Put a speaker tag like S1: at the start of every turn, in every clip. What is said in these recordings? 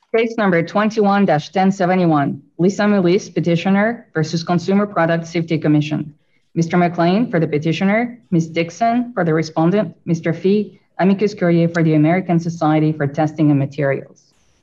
S1: Case number 21-1071, Lisa Melise, petitioner versus Consumer Product Safety Commission. Mr. McLean for the petitioner, Ms. Dixon for the respondent, Mr. Fee, amicus curiae for the American Society for Testing and Materials.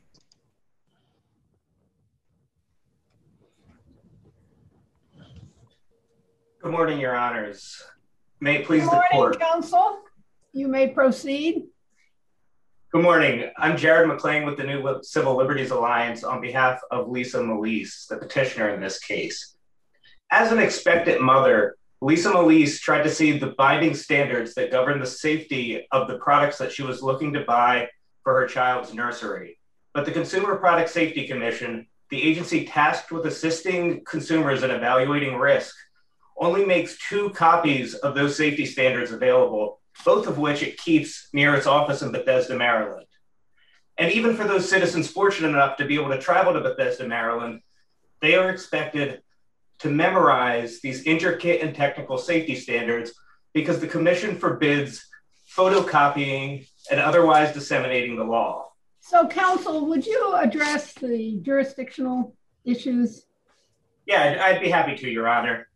S2: Good morning, Your Honors. May it please the court.
S3: Good morning, counsel. You may proceed.
S2: Good morning. I'm Jared McLean with the New Civil Liberties Alliance on behalf of Lisa Melise, the petitioner in this case. As an expectant mother, Lisa Melise tried to see the binding standards that govern the safety of the products that she was looking to buy for her child's nursery. But the Consumer Product Safety Commission, the agency tasked with assisting consumers in evaluating risk, only makes 2 copies of those safety standards available, both of which it keeps near its office in Bethesda, Maryland. And even for those citizens fortunate enough to be able to travel to Bethesda, Maryland, they are expected to memorize these intricate and technical safety standards because the commission forbids photocopying and otherwise disseminating the law.
S3: So, counsel, would you address the jurisdictional issues?
S2: Yeah, I'd be happy to, Your Honor.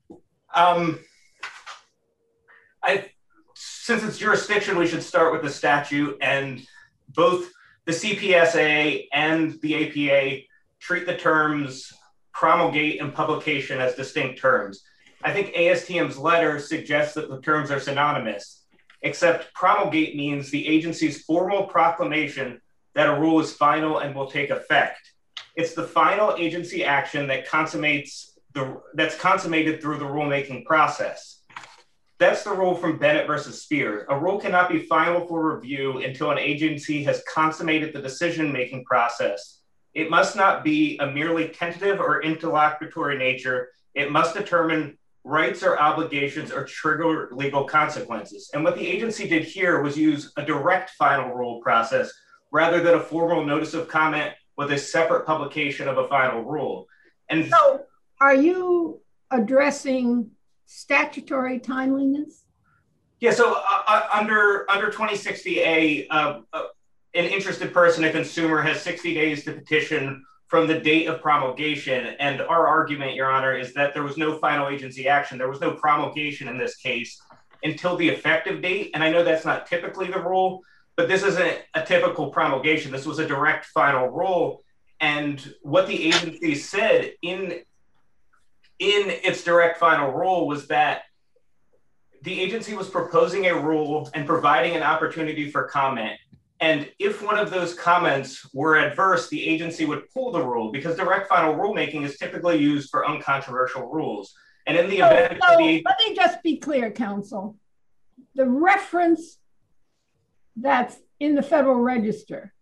S2: Since it's jurisdiction, we should start with the statute, and both the CPSA and the APA treat the terms promulgate and publication as distinct terms. I think ASTM's letter suggests that the terms are synonymous, except promulgate means the agency's formal proclamation that a rule is final and will take effect. It's the final agency action that that's consummated through the rulemaking process. That's the rule from Bennett versus Speer. A rule cannot be final for review until an agency has consummated the decision-making process. It must not be a merely tentative or interlocutory nature. It must determine rights or obligations or trigger legal consequences. And what the agency did here was use a direct final rule process rather than a formal notice of comment with a separate publication of a final rule. And
S3: so, are you addressing statutory timeliness?
S2: Yeah, so under 2060A, an interested person, a consumer, has 60 days to petition from the date of promulgation. And our argument, Your Honor, is that there was no final agency action. There was no promulgation in this case until the effective date. And I know that's not typically the rule, but this isn't a typical promulgation. This was a direct final rule. And what the agency said in its direct final rule was that the agency was proposing a rule and providing an opportunity for comment. And if one of those comments were adverse, the agency would pull the rule because direct final rulemaking is typically used for uncontroversial rules. And in the event
S3: let me just be clear, counsel. The reference that's in the Federal Register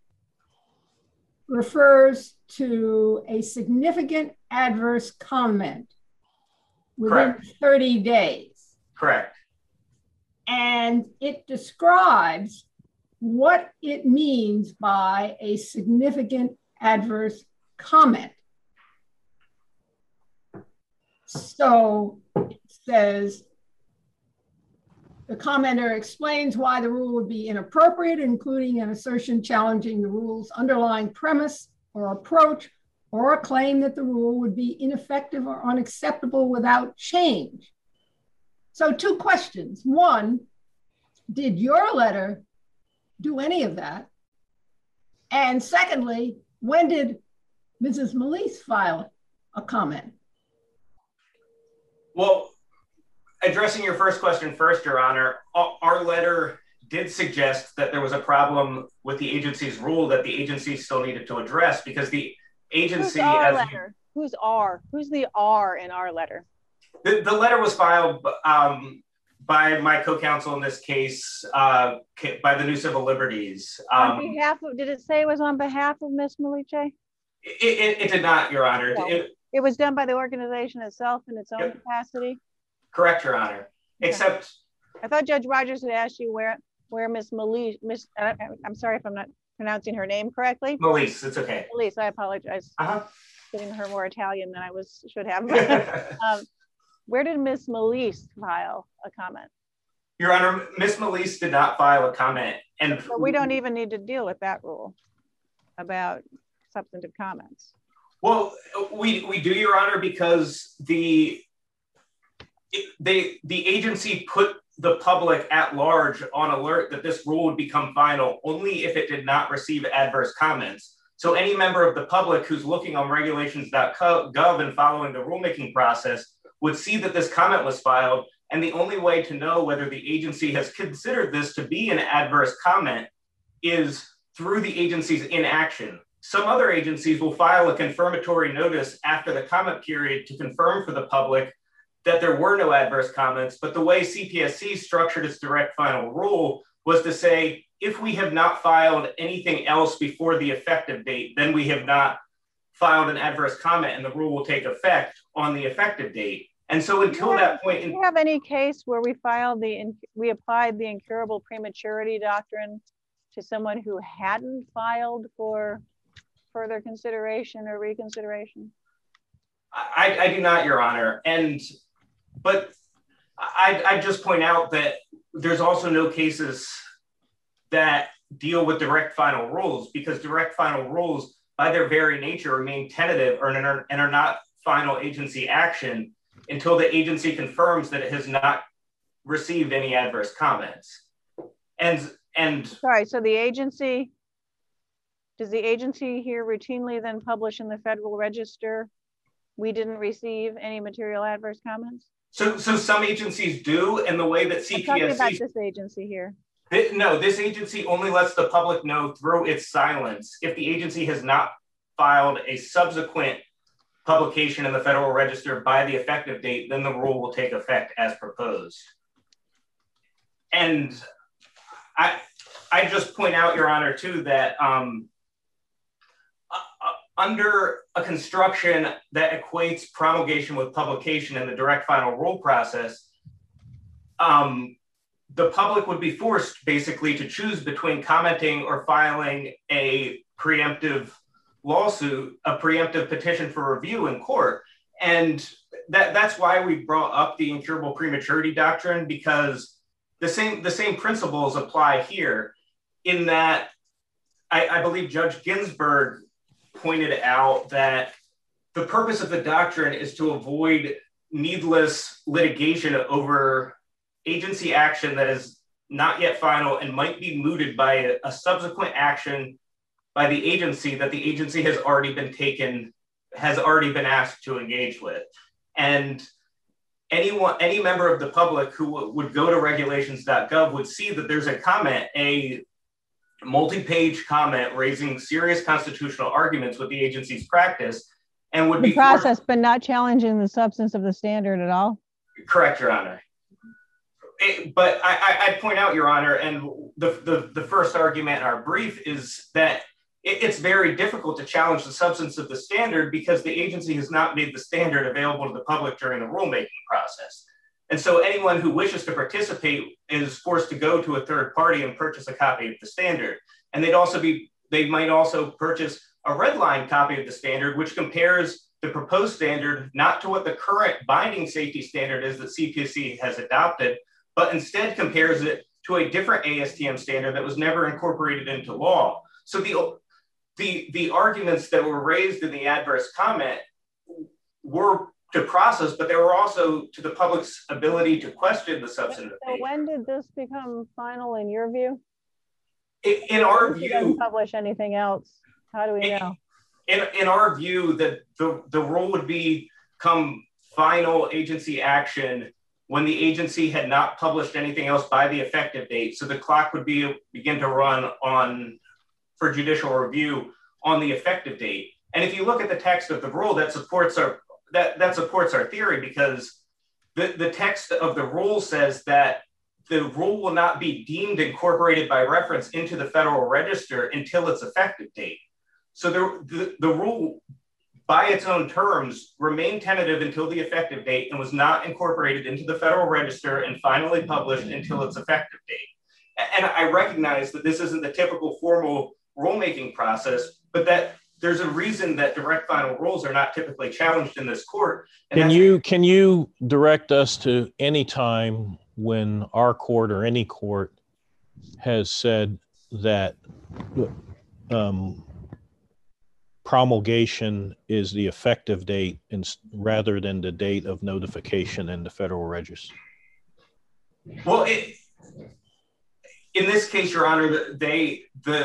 S3: refers to a significant adverse comment within 30 days.
S2: Correct.
S3: And it describes what it means by a significant adverse comment. So it says, the commenter explains why the rule would be inappropriate, including an assertion challenging the rule's underlying premise or approach, or a claim that the rule would be ineffective or unacceptable without change. So 2 questions. 1, did your letter do any of that? And secondly, when did Mrs. Melise file a comment?
S2: Well, addressing your first question first, Your Honor, our letter did suggest that there was a problem with the agency's rule that the agency still needed to address because the agency—
S4: Who's the R in our letter?
S2: The letter was filed by my co-counsel in this case, by the New Civil Liberties.
S4: On behalf of, did it say it was on behalf of Ms. Melise?
S2: It did not, Your Honor.
S4: No. It was done by the organization itself in its own capacity?
S2: Correct, Your Honor. Okay. Except—
S4: I thought Judge Rogers had asked you where Ms. Melise, I'm sorry if I'm not pronouncing her name correctly.
S2: Melise, it's okay.
S4: Melise, I apologize. Giving her more Italian than I should have. Where did Ms. Melise file a comment?
S2: Your Honor, Ms. Melise did not file a comment. And
S4: so we don't even need to deal with that rule about substantive comments?
S2: Well, we do, Your Honor, because the agency put the public at large on alert that this rule would become final only if it did not receive adverse comments. So any member of the public who's looking on regulations.gov and following the rulemaking process would see that this comment was filed. And the only way to know whether the agency has considered this to be an adverse comment is through the agency's inaction. Some other agencies will file a confirmatory notice after the comment period to confirm for the public that there were no adverse comments. But the way CPSC structured its direct final rule was to say, if we have not filed anything else before the effective date, then we have not filed an adverse comment and the rule will take effect on the effective date. And so until that point—
S4: do you have any case where we applied the incurable prematurity doctrine to someone who hadn't filed for further consideration or reconsideration?
S2: I do not, Your Honor. But I just point out that there's also no cases that deal with direct final rules, because direct final rules by their very nature remain tentative and are not final agency action until the agency confirms that it has not received any adverse comments.
S4: Sorry, so does the agency here routinely then publish in the Federal Register, we didn't receive any material adverse comments?
S2: So some agencies do, and the way that CPSC—
S4: I'm talking about this agency here.
S2: No, this agency only lets the public know through its silence if the agency has not filed a subsequent publication in the Federal Register by the effective date, then the rule will take effect as proposed. And I just point out, Your Honor, too, that under a construction that equates promulgation with publication in the direct final rule process, the public would be forced basically to choose between commenting or filing a preemptive lawsuit, a preemptive petition for review in court. And that's why we brought up the incurable prematurity doctrine, because the same principles apply here, in that I believe Judge Ginsburg pointed out that the purpose of the doctrine is to avoid needless litigation over agency action that is not yet final and might be mooted by a subsequent action by the agency that the agency has already been asked to engage with. And any member of the public who would go to regulations.gov would see that there's a comment, a multi-page comment raising serious constitutional arguments with the agency's practice, and would be
S4: process, but not challenging the substance of the standard at all.
S2: Correct, Your Honor. But I'd point out, Your Honor, and the first argument in our brief is that it's very difficult to challenge the substance of the standard because the agency has not made the standard available to the public during the rulemaking process. And so anyone who wishes to participate is forced to go to a third party and purchase a copy of the standard. And they might also purchase a red line copy of the standard, which compares the proposed standard not to what the current binding safety standard is that CPSC has adopted, but instead compares it to a different ASTM standard that was never incorporated into law. So the arguments that were raised in the adverse comment were to process, but they were also to the public's ability to question the substantive nature.
S4: So when did this become final in your view?
S2: In our view—
S4: you didn't publish anything else. How do we know?
S2: In our view, that the rule would become final agency action when the agency had not published anything else by the effective date. So the clock would begin to run for judicial review on the effective date. And if you look at the text of the rule, that supports our theory, because the text of the rule says that the rule will not be deemed incorporated by reference into the Federal Register until its effective date. So the rule, by its own terms, remained tentative until the effective date and was not incorporated into the Federal Register and finally published until its effective date. And I recognize that this isn't the typical formal rulemaking process, but that there's a reason that direct final rules are not typically challenged in this court. And
S5: can you direct us to any time when our court or any court has said that promulgation is the effective date rather than the date of notification in the Federal Register?
S2: Well, in this case, Your Honor, the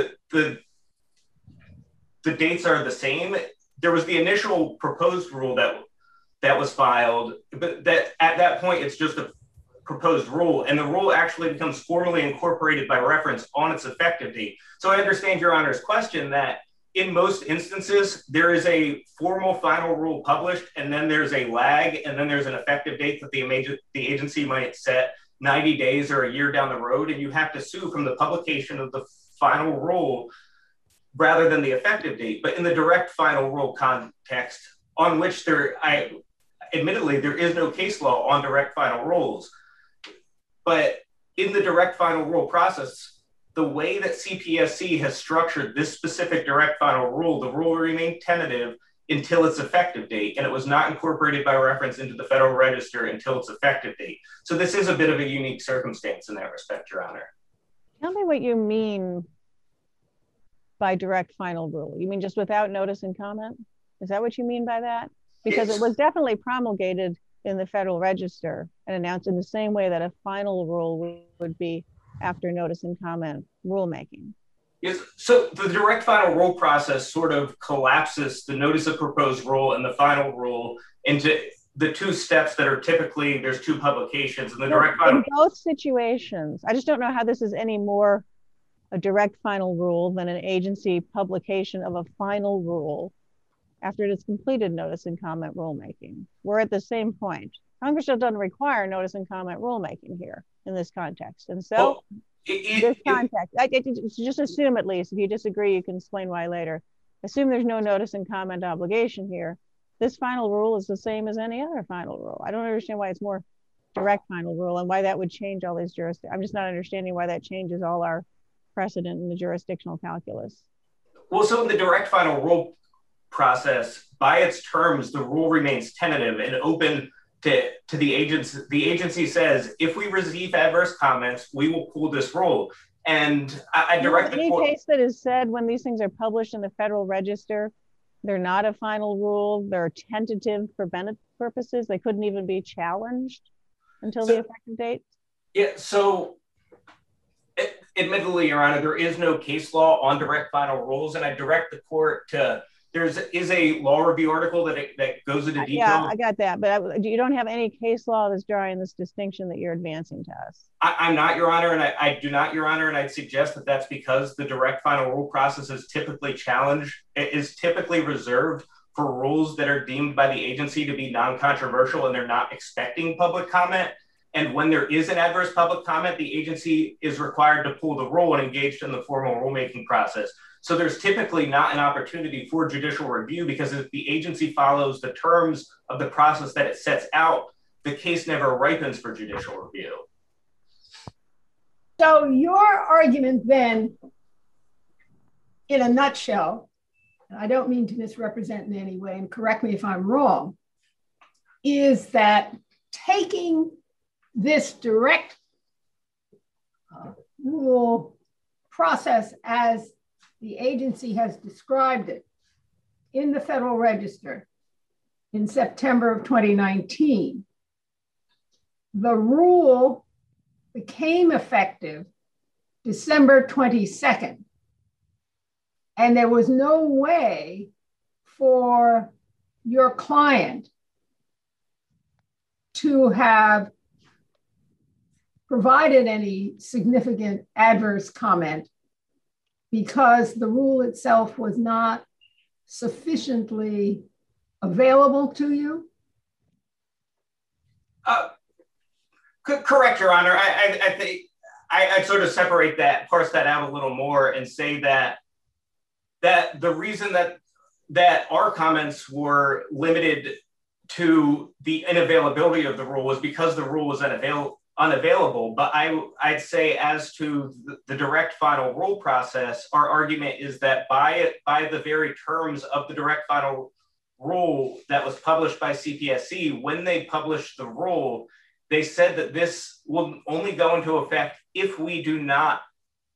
S2: dates are the same. There was the initial proposed rule that was filed, but that at that point it's just a proposed rule, and the rule actually becomes formally incorporated by reference on its effective date. So I understand Your Honor's question that in most instances there is a formal final rule published, and then there's a lag, and then there's an effective date that the agency might set 90 days or a year down the road, and you have to sue from the publication of the final rule rather than the effective date. But in the direct final rule context, on which admittedly there is no case law on direct final rules, but in the direct final rule process, the way that CPSC has structured this specific direct final rule, the rule remained tentative until its effective date, and it was not incorporated by reference into the Federal Register until its effective date. So this is a bit of a unique circumstance in that respect, Your Honor.
S4: Tell me what you mean by direct final rule. You mean just without notice and comment? Is that what you mean by that? Because it was definitely promulgated in the Federal Register and announced in the same way that a final rule would be after notice and comment rulemaking.
S2: Yes, so the direct final rule process sort of collapses the notice of proposed rule and the final rule into the two steps that are typically, there's two publications, and the direct final.
S4: In both situations, I just don't know how this is any more a direct final rule than an agency publication of a final rule after it has completed notice and comment rulemaking. We're at the same point. Congress doesn't require notice and comment rulemaking here in this context. And so this context, just assume, at least, if you disagree, you can explain why later. Assume there's no notice and comment obligation here. This final rule is the same as any other final rule. I don't understand why it's more direct final rule and why that would change all these jurisdictions. I'm just not understanding why that changes all our precedent in the jurisdictional calculus.
S2: Well, so in the direct final rule process, by its terms, the rule remains tentative and open to the agency. The agency says, if we receive adverse comments, we will pull this rule. And I direct the court.
S4: Any case that is said when these things are published in the Federal Register, they're not a final rule, they're tentative for benefit purposes, they couldn't even be challenged until the effective date?
S2: Yeah, so admittedly, Your Honor, there is no case law on direct final rules, and I direct the court to, there is a law review article that goes into detail.
S4: Yeah, I got that, but you don't have any case law that's drawing this distinction that you're advancing to us.
S2: I'm not, Your Honor, and I do not, Your Honor, and I'd suggest that that's because the direct final rule process is typically challenged. It is typically reserved for rules that are deemed by the agency to be non-controversial and they're not expecting public comment. And when there is an adverse public comment, the agency is required to pull the rule and engaged in the formal rulemaking process. So there's typically not an opportunity for judicial review, because if the agency follows the terms of the process that it sets out, the case never ripens for judicial review.
S3: So your argument then, in a nutshell, and I don't mean to misrepresent in any way, and correct me if I'm wrong, is that taking this direct rule process as the agency has described it in the Federal Register in September of 2019, the rule became effective December 22nd. And there was no way for your client to have provided any significant adverse comment because the rule itself was not sufficiently available to you?
S2: Correct, Your Honor. I think I'd sort of separate that, parse that out a little more and say that the reason that our comments were limited to the unavailability of the rule was because the rule was unavailable. But I'd say as to the direct final rule process, our argument is that by the very terms of the direct final rule that was published by CPSC, when they published the rule, they said that this will only go into effect if we do not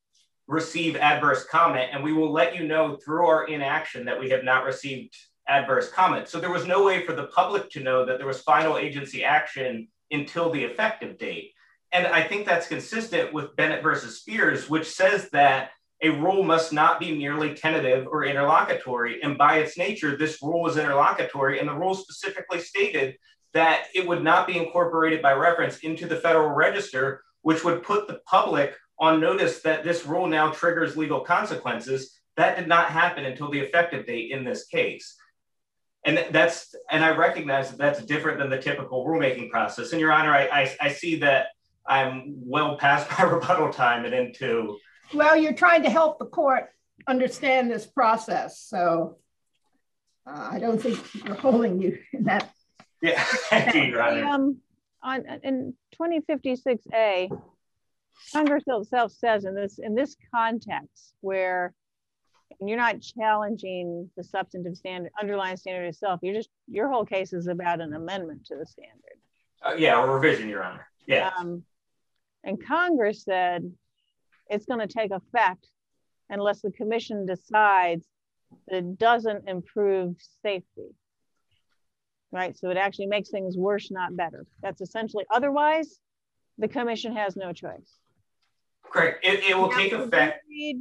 S2: receive adverse comment, and we will let you know through our inaction that we have not received adverse comment. So there was no way for the public to know that there was final agency action until the effective date. And I think that's consistent with Bennett versus Spears, which says that a rule must not be merely tentative or interlocutory. And by its nature, this rule was interlocutory, and the rule specifically stated that it would not be incorporated by reference into the Federal Register, which would put the public on notice that this rule now triggers legal consequences. That did not happen until the effective date in this case. And I recognize that that's different than the typical rulemaking process. And Your Honor, I see that I'm well past my rebuttal time and into.
S3: Well, you're trying to help the court understand this process. So I don't think we're holding you in that.
S2: Yeah, thank you, Your Honor.
S4: In 2056A, Congress itself says in this context where you're not challenging the substantive standard, underlying standard itself, your whole case is about an amendment to the standard.
S2: Yeah, a revision, Your Honor. Yeah.
S4: And Congress said it's going to take effect unless the commission decides that it doesn't improve safety. Right, so it actually makes things worse, not better. That's essentially, otherwise, the commission has no choice.
S2: Correct. It will take effect.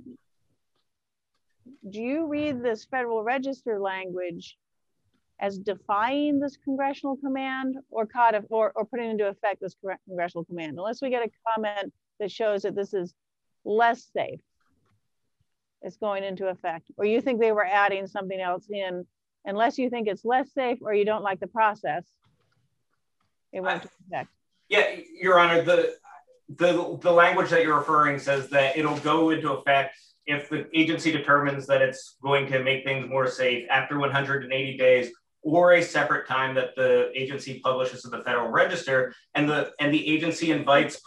S4: Do you read this Federal Register language as defying this congressional command or putting into effect this congressional command? Unless we get a comment that shows that this is less safe, it's going into effect. Or you think they were adding something else in, unless you think it's less safe or you don't like the process, it won't take effect.
S2: Yeah, Your Honor, the language that you're referring says that it'll go into effect if the agency determines that it's going to make things more safe after 180 days or a separate time that the agency publishes in the Federal Register, and the agency invites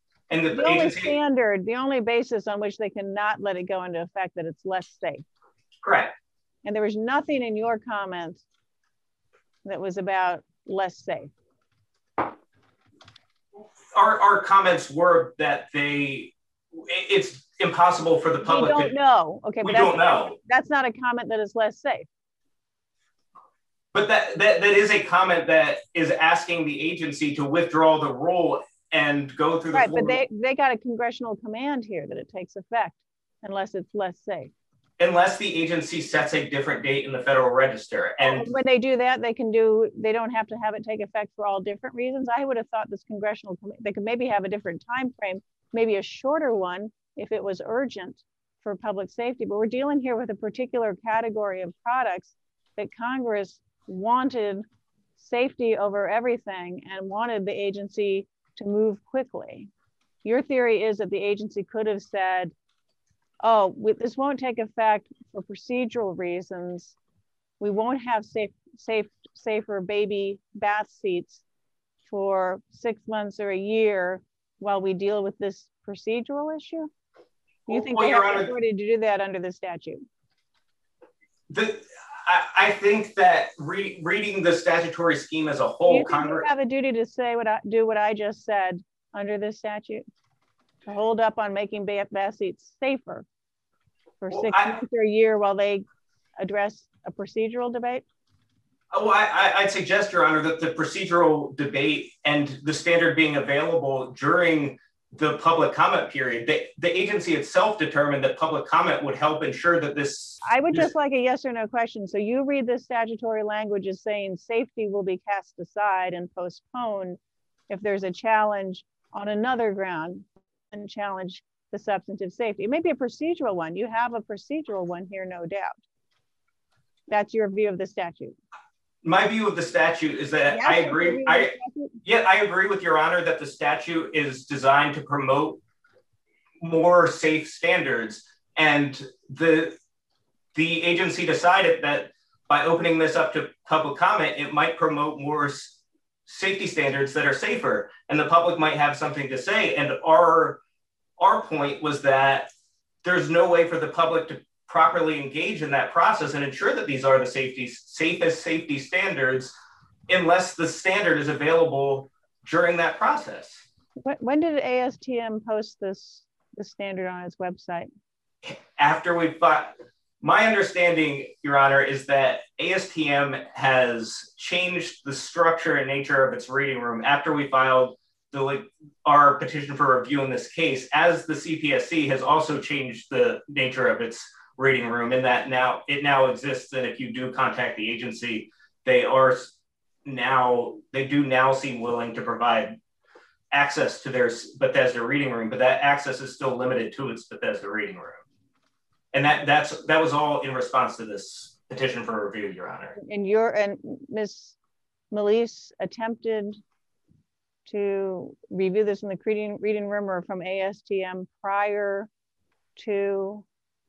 S4: the only basis on which they cannot let it go into effect that it's less safe.
S2: Correct.
S4: And there was nothing in your comments that was about less safe.
S2: Our comments were that it's impossible for the public.
S4: We don't know. Okay,
S2: we don't know.
S4: That's not a comment that is less safe.
S2: But that is a comment that is asking the agency to withdraw the rule and go through the
S4: right. But they got a congressional command here that it takes effect unless it's less safe.
S2: Unless the agency sets a different date in the Federal Register. And
S4: when they do that, they don't have to have it take effect for all different reasons. I would have thought this congressional, they could maybe have a different time frame, maybe a shorter one if it was urgent for public safety. But we're dealing here with a particular category of products that Congress wanted safety over everything and wanted the agency to move quickly. Your theory is that the agency could have said, oh, this won't take effect for procedural reasons. We won't have safer baby bath seats for 6 months or a year while we deal with this procedural issue? You think they have the authority to do that under the statute?
S2: I think that reading the statutory scheme as a whole,
S4: Congress have a duty to say what I just said under this statute, to hold up on making bath seats safer for 6 months or a year while they address a procedural debate?
S2: Oh, I'd suggest, Your Honor, that the procedural debate and the standard being available during the public comment period, the agency itself determined that public comment would help ensure that this...
S4: I would just like a yes or no question. So you read this statutory language as saying safety will be cast aside and postponed if there's a challenge on another ground and challenge the substantive safety. It may be a procedural one. You have a procedural one here, no doubt. That's your view of the statute.
S2: My view of the statute is that I agree. I agree with Your Honor that the statute is designed to promote more safe standards, and the agency decided that by opening this up to public comment, it might promote more safety standards that are safer, and the public might have something to say. And our point was that there's no way for the public to properly engage in that process and ensure that these are the safest safety standards unless the standard is available during that process.
S4: When did ASTM post this standard on its website?
S2: after we filed, my understanding, Your Honor, is that ASTM has changed the structure and nature of its reading room after we filed our petition for review in this case, as the CPSC has also changed the nature of its reading room, in that it now exists, and if you do contact the agency, they do now seem willing to provide access to their Bethesda reading room, but that access is still limited to its Bethesda reading room. And that was all in response to this petition for review, Your Honor.
S4: And Ms. Melise attempted to review this in the reading room or from ASTM prior to?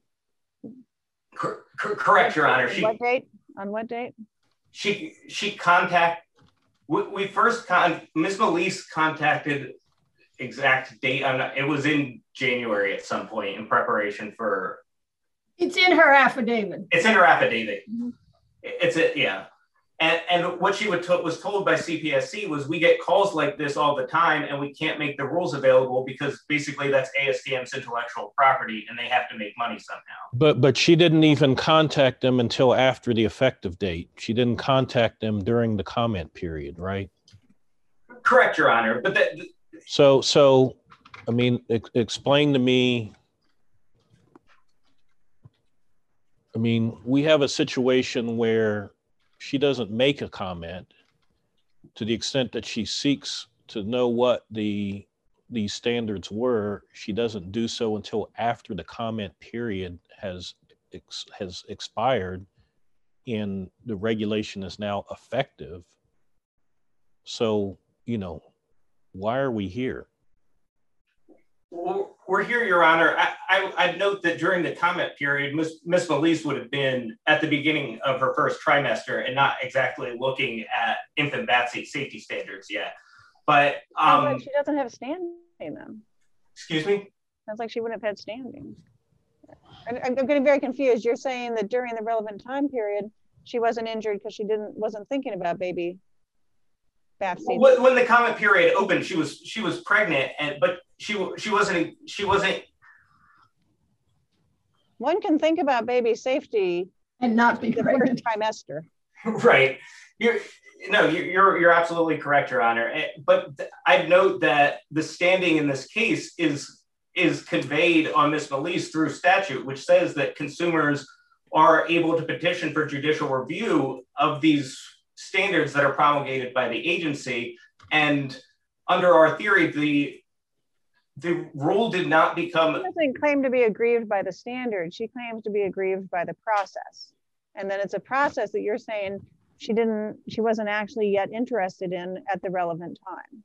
S2: Correct, Your Honor.
S4: What date? On what date?
S2: She Ms. Melise contacted exact date. It was in January at some point in preparation for.
S3: It's in her affidavit.
S2: It's in her affidavit.
S3: Mm-hmm.
S2: Yeah. And what she was told by CPSC was, we get calls like this all the time and we can't make the rules available because basically that's ASTM's intellectual property and they have to make money somehow.
S5: But she didn't even contact them until after the effective date. She didn't contact them during the comment period, right?
S2: Correct, Your Honor. But
S5: So I mean, explain to me. I mean, we have a situation where she doesn't make a comment to the extent that she seeks to know what these standards were. She doesn't do so until after the comment period has expired and the regulation is now effective. So, why are we here?
S2: We're here, Your Honor. I'd note that during the comment period, Ms. Melise would have been at the beginning of her first trimester and not exactly looking at infant bat safety standards yet. But
S4: she doesn't have standing then.
S2: Excuse me?
S4: Sounds like she wouldn't have had standing. I'm getting very confused. You're saying that during the relevant time period, she wasn't injured because she wasn't thinking about baby bat seeds.
S2: When the comment period opened, she was pregnant, but she wasn't.
S4: One can think about baby safety
S3: and not be
S4: the
S3: pregnant.
S4: first trimester.
S2: Right. You're absolutely correct, Your Honor. But I'd note that the standing in this case is conveyed on Ms. Melise through statute, which says that consumers are able to petition for judicial review of these standards that are promulgated by the agency. And under our theory, the rule did not become.
S4: She doesn't claim to be aggrieved by the standard. She claims to be aggrieved by the process. And then it's a process that you're saying she wasn't actually yet interested in at the relevant time.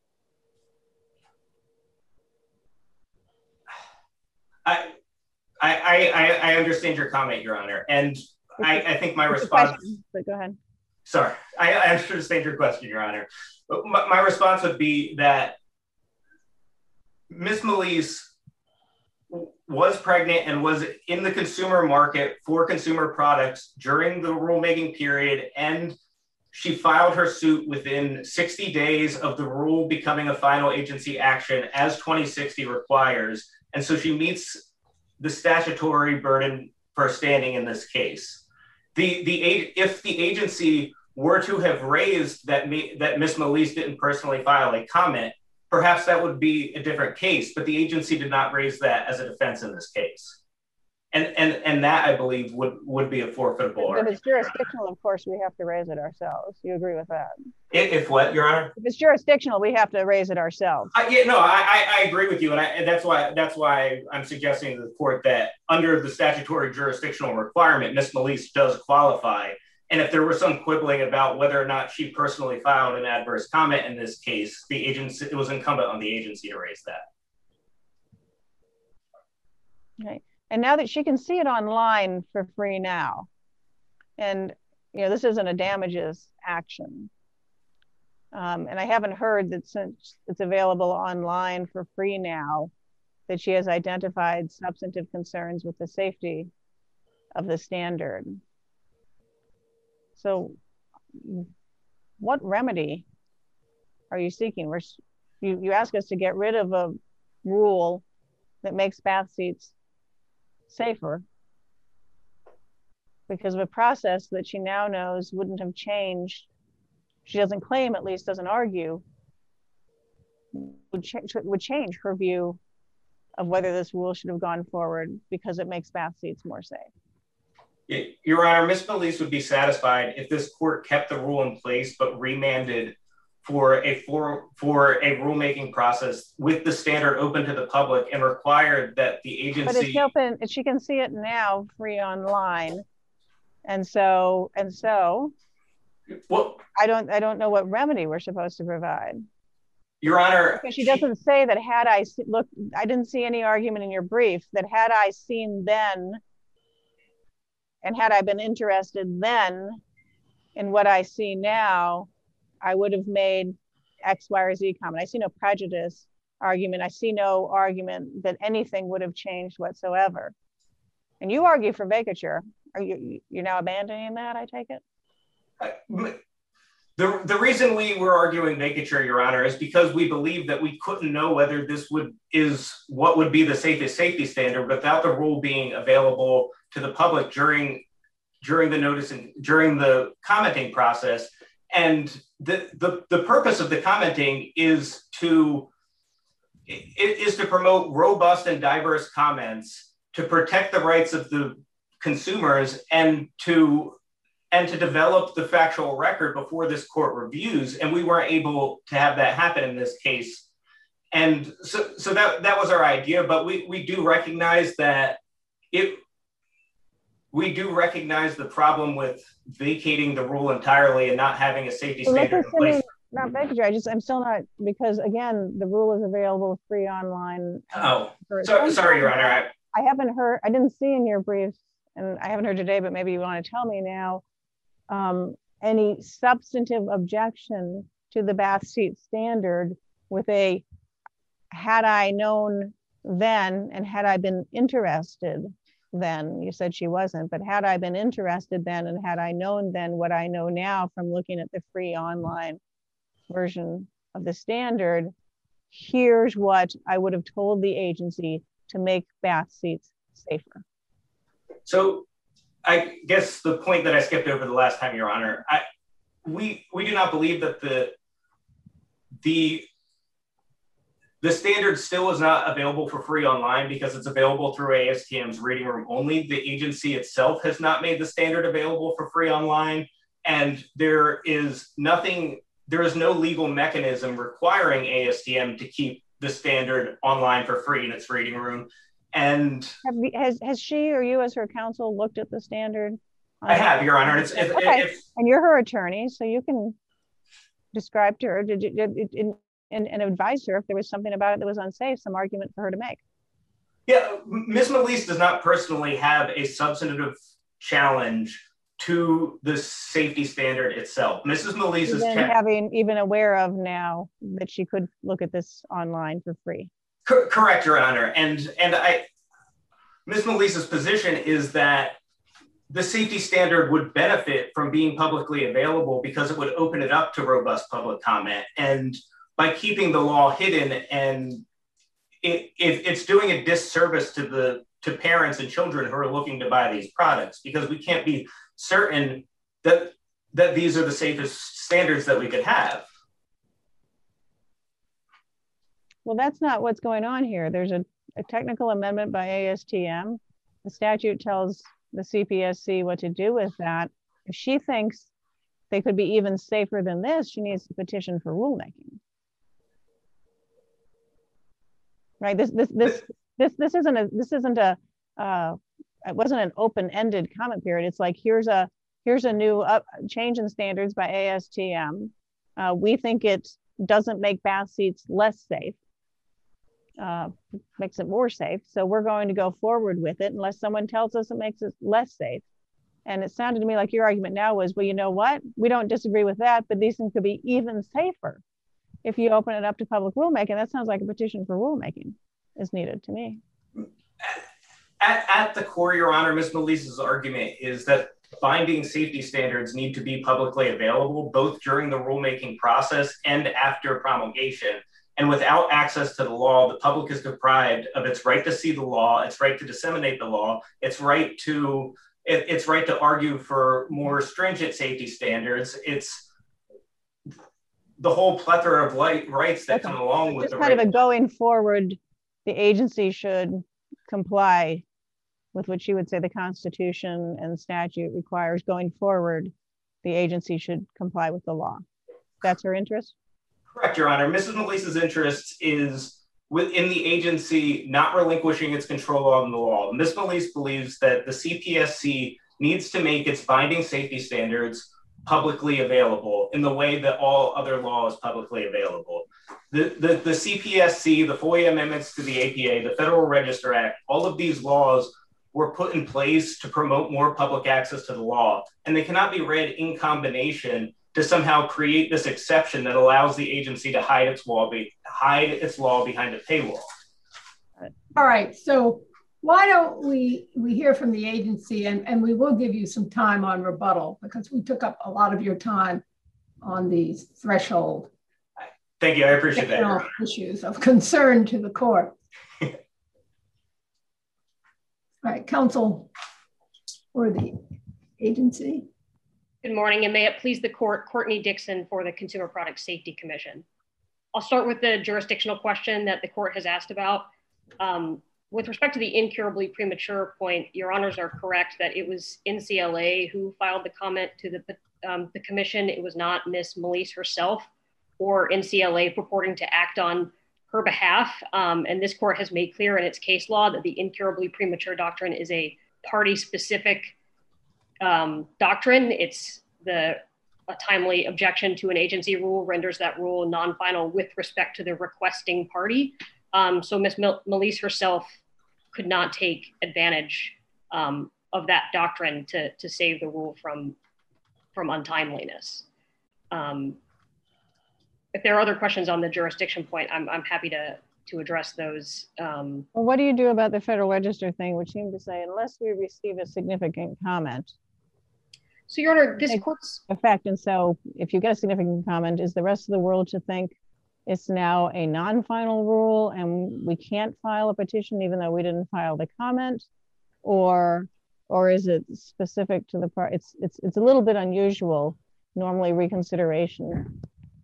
S2: I understand your comment, Your Honor. And I think my response.
S4: But go ahead.
S2: Sorry, I understand your question, Your Honor. But my response would be that Ms. Melise was pregnant and was in the consumer market for consumer products during the rulemaking period, and she filed her suit within 60 days of the rule becoming a final agency action, as 2060 requires. And so she meets the statutory burden for standing in this case. If the agency were to have raised that Ms. Melise didn't personally file a comment, perhaps that would be a different case, but the agency did not raise that as a defense in this case. And that, I believe, would be a forfeitable.
S4: If it's jurisdictional, of course, we have to raise it ourselves. You agree with that?
S2: If what, Your Honor?
S4: If it's jurisdictional, we have to raise it ourselves.
S2: I agree with you, and that's why I'm suggesting to the court that under the statutory jurisdictional requirement, Ms. Melise does qualify. And if there was some quibbling about whether or not she personally filed an adverse comment in this case, it was incumbent on the agency to raise that.
S4: Right. And now that she can see it online for free now, and this isn't a damages action. And I haven't heard that since it's available online for free now, that she has identified substantive concerns with the safety of the standard. So what remedy are you seeking? You ask us to get rid of a rule that makes bath seats safer because of a process that she now knows wouldn't have changed. She doesn't claim, at least doesn't argue, would change her view of whether this rule should have gone forward because it makes bath seats more safe.
S2: Your Honor, Ms. Melise would be satisfied if this court kept the rule in place but remanded for a rulemaking process with the standard open to the public and required that the agency.
S4: But it's open. She can see it now, free online, and so.
S2: Well,
S4: I don't know what remedy we're supposed to provide.
S2: Your Honor,
S4: because she doesn't say that had I look. I didn't see any argument in your brief that had I seen then, and had I been interested then in what I see now, I would have made X, Y, or Z comment. I see no prejudice argument. I see no argument that anything would have changed whatsoever. And you argue for vacature. You're now abandoning that, I take it?
S2: The reason we were arguing vacature, Your Honor, is because we believe that we couldn't know whether this is what would be the safest safety standard without the rule being available to the public during the notice and during the commenting process. And the purpose of the commenting is to promote robust and diverse comments, to protect the rights of the consumers, and to develop the factual record before this court reviews. And we weren't able to have that happen in this case. And so that was our idea, but we do recognize that we do recognize the problem with vacating the rule entirely and not having a safety standard in place.
S4: Not vacature, I'm still not, because again, the rule is available free online.
S2: Oh, sorry, Your Honor.
S4: I didn't see in your briefs, and I haven't heard today, but maybe you want to tell me now, any substantive objection to the bath seat standard with a, had I known then and had I been interested then, you said she wasn't, but had I been interested then and had I known then what I know now from looking at the free online version of the standard, here's what I would have told the agency to make bath seats safer. So
S2: I guess the point that I skipped over the last time, Your Honor, we do not believe that the standard still is not available for free online because it's available through ASTM's reading room only. The agency itself has not made the standard available for free online, and there is no legal mechanism requiring ASTM to keep the standard online for free in its reading room. And
S4: has she or you as her counsel looked at the standard?
S2: I have, Your Honor.
S4: And you're her attorney, so you can describe to her and advise her if there was something about it that was unsafe, some argument for her to make.
S2: Yeah, Ms. Melise does not personally have a substantive challenge to the safety standard itself. Mrs. Melise is
S4: even aware of now that she could look at this online for free.
S2: Correct, Your Honor. And Ms. Melise's position is that the safety standard would benefit from being publicly available because it would open it up to robust public comment. And by keeping the law hidden, and it's doing a disservice to parents and children who are looking to buy these products, because we can't be certain that these are the safest standards that we could have.
S4: Well, that's not what's going on here. There's a technical amendment by ASTM. The statute tells the CPSC what to do with that. If she thinks they could be even safer than this, she needs to petition for rulemaking. Right? This isn't a it wasn't an open-ended comment period. It's like here's a new change in standards by ASTM. We think it doesn't make bath seats less safe. Makes it more safe. So we're going to go forward with it unless someone tells us it makes it less safe. And it sounded to me like your argument now was, well, you know what? We don't disagree with that, but these things could be even safer if you open it up to public rulemaking. That sounds like a petition for rulemaking is needed to me.
S2: At the core, Your Honor, Ms. Melise's argument is that binding safety standards need to be publicly available both during the rulemaking process and after promulgation. And without access to the law, the public is deprived of its right to see the law, its right to disseminate the law, its right to argue for more stringent safety standards. It's the whole plethora of rights that come along with
S4: just kind of a going forward, the agency should comply with what you would say the Constitution and statute requires. Going forward, the agency should comply with the law. That's her interest?
S2: Correct, Your Honor. Mrs. Melisa's interest is within the agency not relinquishing its control on the law. Ms. Melisa believes that the CPSC needs to make its binding safety standards publicly available in the way that all other law is publicly available. The CPSC, the FOIA amendments to the APA, the Federal Register Act, all of these laws were put in place to promote more public access to the law, and they cannot be read in combination to somehow create this exception that allows the agency to hide its law behind a paywall.
S3: All right, so why don't we hear from the agency, and we will give you some time on rebuttal because we took up a lot of your time on these threshold.
S2: Thank you, I appreciate that.
S3: Issues of concern to the court. All right, counsel for the agency.
S6: Good morning, and may it please the court, Courtney Dixon for the Consumer Product Safety Commission. I'll start with the jurisdictional question that the court has asked about. With respect to the incurably premature point, your honors are correct that it was NCLA who filed the comment to the commission. It was not Ms. Melisa herself or NCLA purporting to act on her behalf. And this court has made clear in its case law that the incurably premature doctrine is a party-specific doctrine. It's a timely objection to an agency rule renders that rule non-final with respect to the requesting party. So Ms. Melisa herself could not take advantage of that doctrine to save the rule from untimeliness. If there are other questions on the jurisdiction point, I'm happy to address those.
S4: Well, what do you do about the Federal Register thing, which seemed to say, unless we receive a significant comment?
S6: So, Your Honor, this court's
S4: effect. And so if you get a significant comment, is the rest of the world to think it's now a non-final rule and we can't file a petition even though we didn't file the comment? Or is it specific to the part? It's a little bit unusual. Normally reconsideration.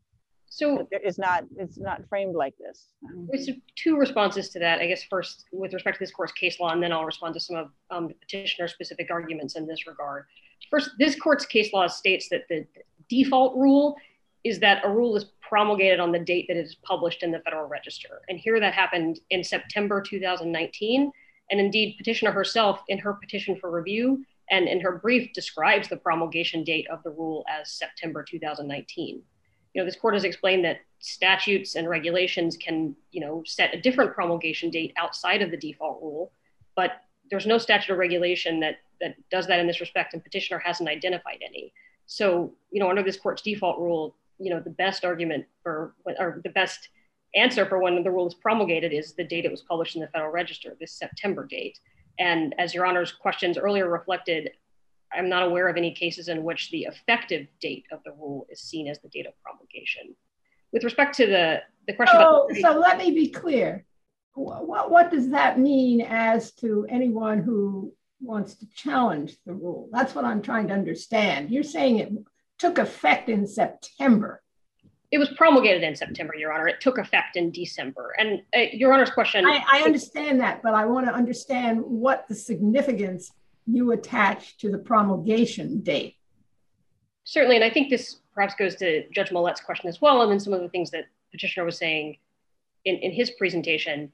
S4: So it's not framed like this.
S6: There's two responses to that. I guess first, with respect to this court's case law, and then I'll respond to some of the petitioner's specific arguments in this regard. First, this court's case law states that the default rule is that a rule is promulgated on the date that it is published in the Federal Register. And here that happened in September 2019. And indeed, petitioner herself in her petition for review and in her brief describes the promulgation date of the rule as September 2019. This court has explained that statutes and regulations can, set a different promulgation date outside of the default rule, but there's no statute or regulation that does that in this respect, and petitioner hasn't identified any. So, under this court's default rule, the best argument or the best answer for when the rule is promulgated is the date it was published in the Federal Register, this September date. And as Your Honor's questions earlier reflected, I'm not aware of any cases in which the effective date of the rule is seen as the date of promulgation. With respect to the question
S3: so let me be clear. What does that mean as to anyone who wants to challenge the rule? That's what I'm trying to understand. You're saying it took effect in September.
S6: It was promulgated in September, Your Honor. It took effect in December. And Your Honor's question—
S3: I understand that, but I want to understand what the significance you attach to the promulgation date.
S6: Certainly, and I think this perhaps goes to Judge Millett's question as well, and then some of the things that petitioner was saying in his presentation.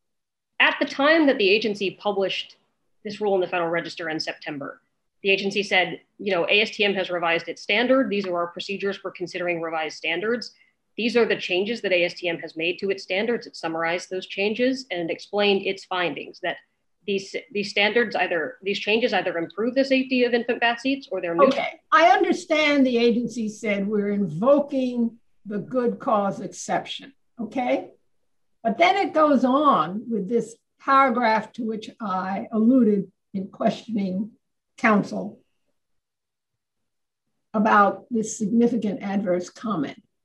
S6: At the time that the agency published this rule in the Federal Register in September, the agency said, ASTM has revised its standard. These are our procedures for considering revised standards. These are the changes that ASTM has made to its standards. It summarized those changes and explained its findings that these changes either improve the safety of infant bath seats or they're neutral.
S3: Okay, I understand the agency said we're invoking the good cause exception, okay? But then it goes on with this paragraph to which I alluded in questioning counsel about this significant adverse comment.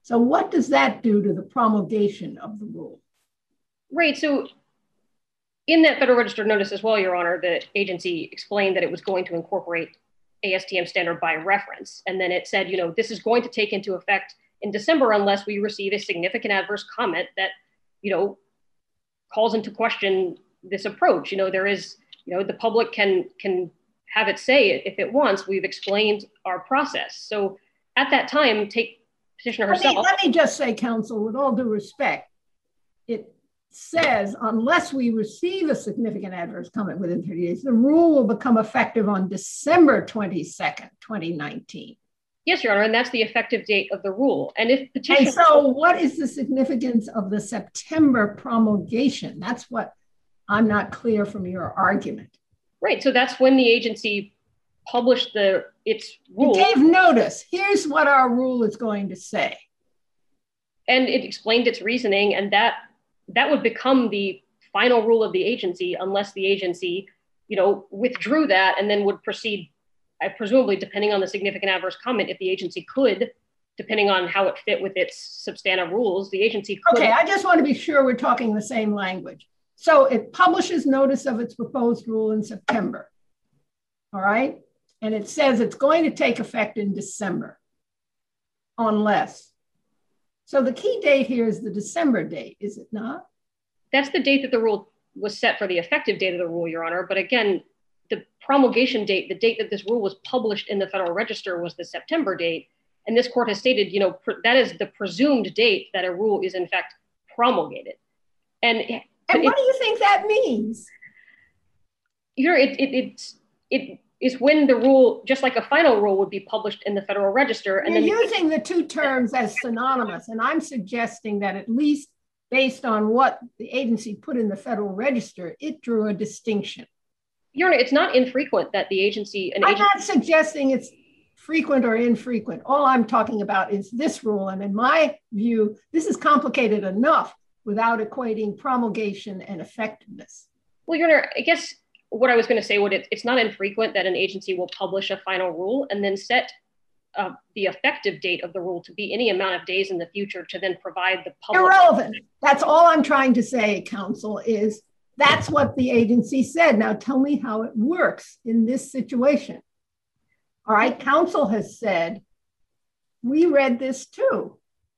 S3: So what does that do to the promulgation of the rule?
S6: Right. So in that Federal Register notice as well, Your Honor, the agency explained that it was going to incorporate ASTM standard by reference. And then it said, this is going to take into effect in December unless we receive a significant adverse comment that, calls into question this approach. There is, the public can have it say if it wants. We've explained our process. So at that time, take petitioner herself.
S3: Let me just say, counsel, with all due respect, it says unless we receive a significant adverse comment within 30 days, the rule will become effective on December 22nd, 2019.
S6: Yes, Your Honor, and that's the effective date of the rule. And if petitioner—
S3: And so what is the significance of the September promulgation? That's what I'm not clear from your argument.
S6: Right, so that's when the agency published its rule.
S3: It gave notice. Here's what our rule is going to say.
S6: And it explained its reasoning, and that would become the final rule of the agency unless the agency, withdrew that and then would proceed, presumably depending on the significant adverse comment, if the agency could, depending on how it fit with its substantive rules, the agency could.
S3: Okay, I just want to be sure we're talking the same language. So it publishes notice of its proposed rule in September, all right? And it says it's going to take effect in December, unless. So the key date here is the December date, is it not?
S6: That's the date that the rule was set for the effective date of the rule, Your Honor. But again, the promulgation date, the date that this rule was published in the Federal Register was the September date. And this court has stated, that is the presumed date that a rule is in fact promulgated. And
S3: what do you think that means?
S6: It is when the rule, just like a final rule, would be published in the Federal Register. And
S3: you're using the two terms as synonymous, and I'm suggesting that at least based on what the agency put in the Federal Register, it drew a distinction.
S6: Your Honor, it's not infrequent that the agency—
S3: I'm not suggesting it's frequent or infrequent. All I'm talking about is this rule, and in my view, this is complicated enough without equating promulgation and effectiveness.
S6: Well, Your Honor, I guess what I was going to say, it's not infrequent that an agency will publish a final rule and then set the effective date of the rule to be any amount of days in the future to then provide the public—
S3: Irrelevant. That's all I'm trying to say, counsel, is that's what the agency said. Now tell me how it works in this situation. All right, counsel has said, we read this too,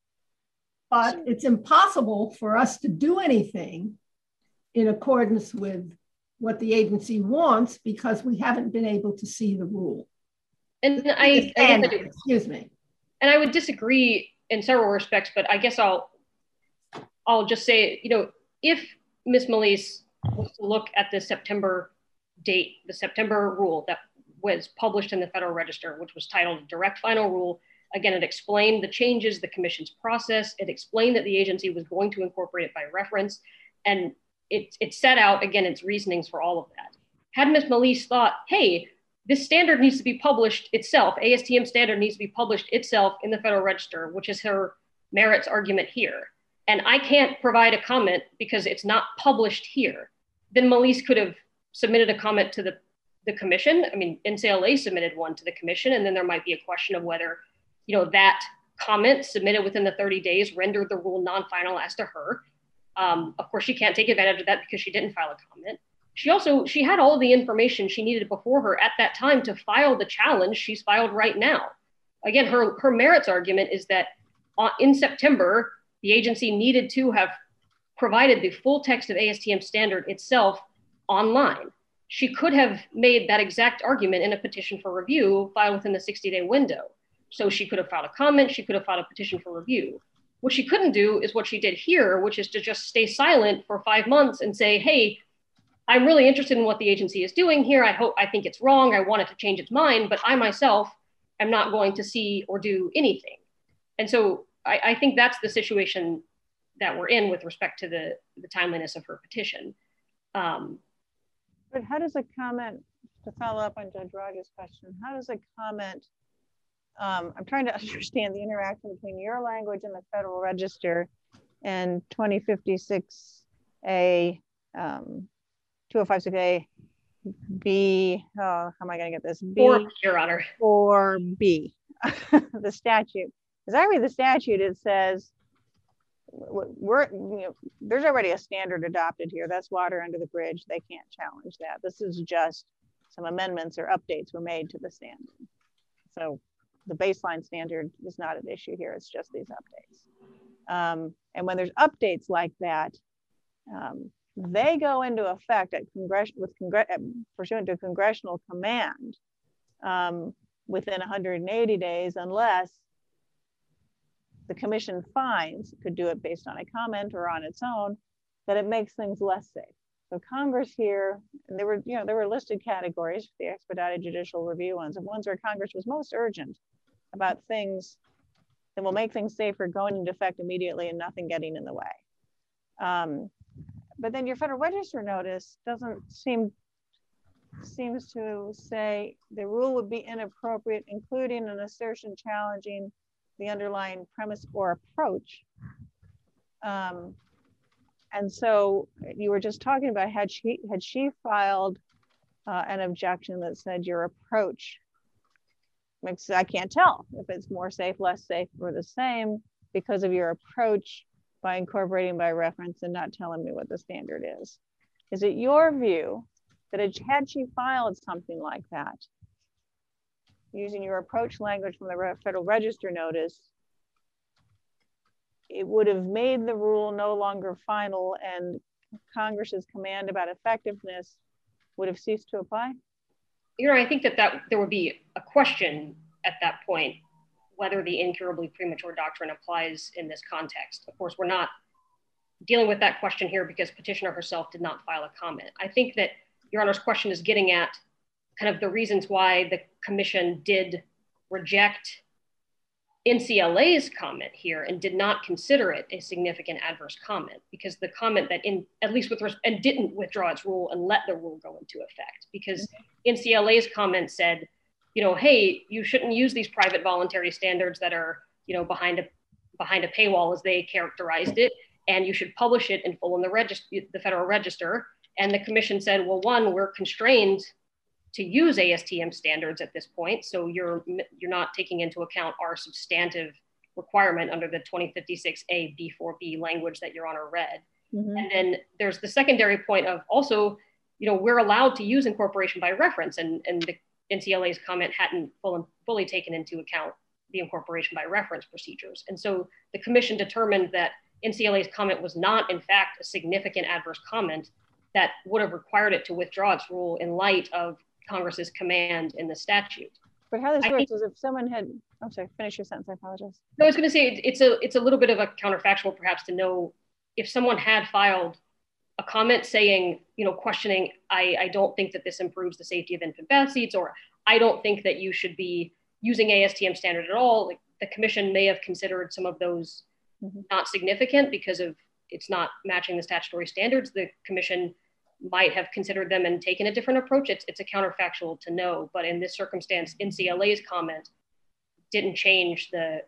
S3: but it's impossible for us to do anything in accordance with what the agency wants because we haven't been able to see the rule.
S6: And
S3: excuse me.
S6: And I would disagree in several respects, but I guess I'll just say, if Ms. Melise was to look at the September date, the September rule that was published in the Federal Register, which was titled Direct Final Rule, again, it explained the changes, the commission's process. It explained that the agency was going to incorporate it by reference. And it set out, again, its reasonings for all of that. Had Ms. Melise thought, hey, this standard needs to be published itself, ASTM standard needs to be published itself in the Federal Register, which is her merits argument here, and I can't provide a comment because it's not published here, then Melise could have submitted a comment to the commission. I mean, NCLA submitted one to the commission, and then there might be a question of whether, that comment submitted within the 30 days rendered the rule non-final as to her. Of course, she can't take advantage of that because she didn't file a comment. She had all of the information she needed before her at that time to file the challenge she's filed right now. Again, her merits argument is that in September, the agency needed to have provided the full text of ASTM standard itself online. She could have made that exact argument in a petition for review filed within the 60-day window. So she could have filed a comment, she could have filed a petition for review. What she couldn't do is what she did here, which is to just stay silent for 5 months and say, hey, I'm really interested in what the agency is doing here. I think it's wrong. I want it to change its mind, but I myself am not going to see or do anything. And so I think that's the situation that we're in with respect to the timeliness of her petition.
S4: But how does a comment, to follow up on Judge Rogers' question, how does a comment, I'm trying to understand the interaction between your language in the Federal Register and 2056A, 2056A B, how am I going to get this? B,
S6: or, Your Honor.
S4: Or B, the statute. as I read the statute, it says there's already a standard adopted here. That's water under the bridge. They can't challenge that. This is just some amendments or updates were made to the standard. So the baseline standard is not an issue here. It's just these updates. And when there's updates like that, they go into effect at pursuant to congressional command within 180 days, unless the commission finds, could do it based on a comment or on its own, that it makes things less safe. So Congress here, and there were listed categories, the expedited judicial review ones, and ones where Congress was most urgent about things that will make things safer going into effect immediately and nothing getting in the way. But then your Federal Register notice seems to say the rule would be inappropriate, including an assertion challenging the underlying premise or approach. And so you were just talking about, had she filed an objection that said your approach makes, I can't tell if it's more safe, less safe, or the same because of your approach by incorporating by reference and not telling me what the standard is. Is it your view that had she filed something like that, using your approach language from the Federal Register notice, it would have made the rule no longer final and Congress's command about effectiveness would have ceased to apply?
S6: I think that there would be a question at that point whether the incurably premature doctrine applies in this context. Of course, we're not dealing with that question here because petitioner herself did not file a comment. I think that Your Honor's question is getting at kind of the reasons why the commission did reject NCLA's comment here and did not consider it a significant adverse comment, because the comment that and didn't withdraw its rule and let the rule go into effect, because NCLA's comment said, hey, you shouldn't use these private voluntary standards that are, behind a paywall, as they characterized it, and you should publish it in full in the Federal Register. And the commission said, well, one, we're constrained to use ASTM standards at this point, so you're not taking into account our substantive requirement under the 2056A B4B language that Your Honor read. Mm-hmm. And then there's the secondary point of also, we're allowed to use incorporation by reference, and the NCLA's comment hadn't fully taken into account the incorporation by reference procedures. And so the commission determined that NCLA's comment was not, in fact, a significant adverse comment that would have required it to withdraw its rule in light of Congress's command in the statute.
S4: But how this works is if someone had, I'm sorry, finish your sentence, I apologize.
S6: No, I was going to say it's a little bit of a counterfactual perhaps to know if someone had filed a comment saying, questioning, I don't think that this improves the safety of infant bath seats, or I don't think that you should be using ASTM standard at all. Like, the commission may have considered some of those not significant because of it's not matching the statutory standards. The commission might have considered them and taken a different approach. It's a counterfactual to know, but in this circumstance, NCLA's comment didn't change the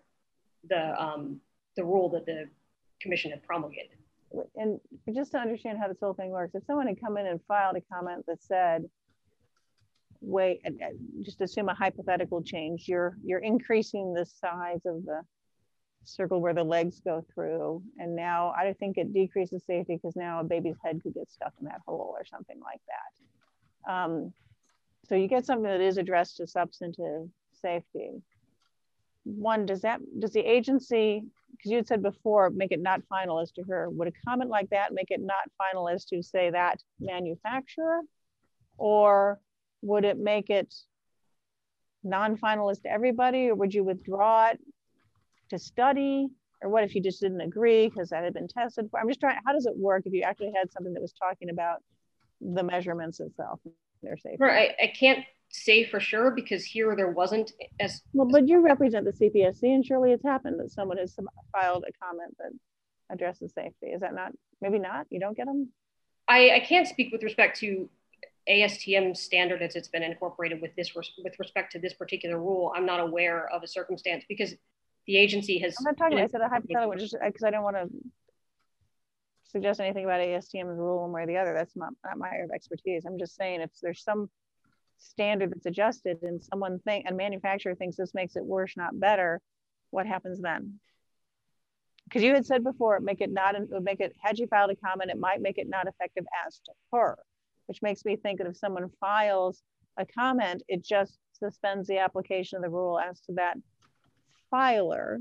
S6: rule that the commission had promulgated.
S4: And just to understand how this whole thing works, if someone had come in and filed a comment that said, wait, just assume a hypothetical change, you're increasing the size of the circle where the legs go through, and now I think it decreases safety because now a baby's head could get stuck in that hole or something like that. So you get something that is addressed to substantive safety. One, does the agency, because you had said before, make it not final as to her, would a comment like that make it not final as to, say, that manufacturer, or would it make it non-final as to everybody, or would you withdraw it to study? Or what if you just didn't agree because that had been tested? I'm just trying, how does it work if you actually had something that was talking about the measurements itself, their safety?
S6: I can't say for sure because here there wasn't as
S4: well, but you represent the CPSC, and surely it's happened that someone has filed a comment that addresses safety. Is that not, maybe not, you don't get them?
S6: I can't speak with respect to ASTM standard as it's been incorporated with respect to this particular rule. I'm not aware of a circumstance because the agency has.
S4: I'm not talking about, I said a hypothetical, just because I don't want to suggest anything about ASTM's rule one way or the other. That's not my area of expertise. I'm just saying if there's some standard that's adjusted and a manufacturer thinks this makes it worse, not better, what happens then? Because you had said before, had you filed a comment, it might make it not effective as to her, which makes me think that if someone files a comment, it just suspends the application of the rule as to that filer.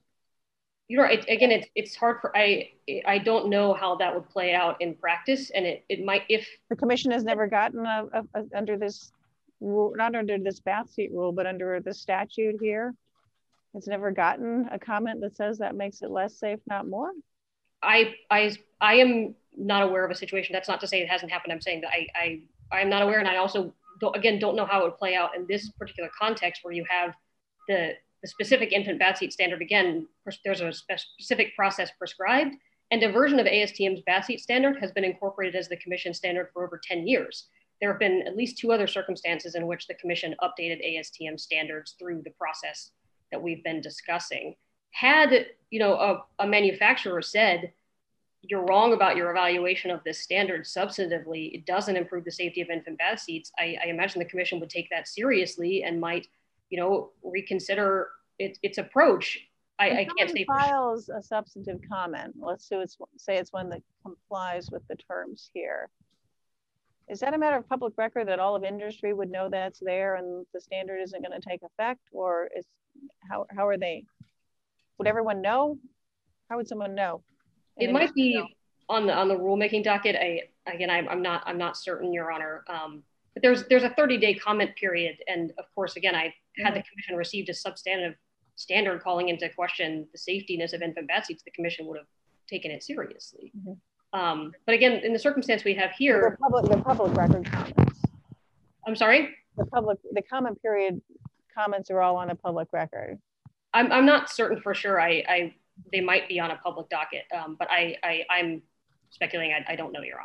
S6: It's hard for, I don't know how that would play out in practice, and it might, if
S4: the commission has never gotten under this rule, not under this bath seat rule, but under the statute here, it's never gotten a comment that says that makes it less safe, not more.
S6: I am not aware of a situation. That's not to say it hasn't happened. I'm saying that I'm not aware, and I also don't know how it would play out in this particular context where you have the specific infant bath seat standard. Again, there's a specific process prescribed, and a version of ASTM's bath seat standard has been incorporated as the commission standard for over 10 years. There have been at least 2 other circumstances in which the commission updated ASTM standards through the process that we've been discussing. Had a manufacturer said, you're wrong about your evaluation of this standard substantively, it doesn't improve the safety of infant bath seats, I imagine the commission would take that seriously and might reconsider its approach. I can't say
S4: files a substantive comment. Let's say it's one that complies with the terms here. Is that a matter of public record that all of industry would know that's there and the standard isn't going to take effect? Or is how are they? Would everyone know? How would someone know?
S6: It might be on the rulemaking docket. I'm not certain, Your Honor. But there's a 30-day comment period, and of course, again, had the commission received a substantive standard calling into question the safetiness of infant bath seats, the commission would have taken it seriously. But again, in the circumstance we have here,
S4: the public record comments.
S6: I'm sorry.
S4: The comment period comments are all on a public record.
S6: I'm not certain for sure. They might be on a public docket, but I'm speculating. I don't know, Your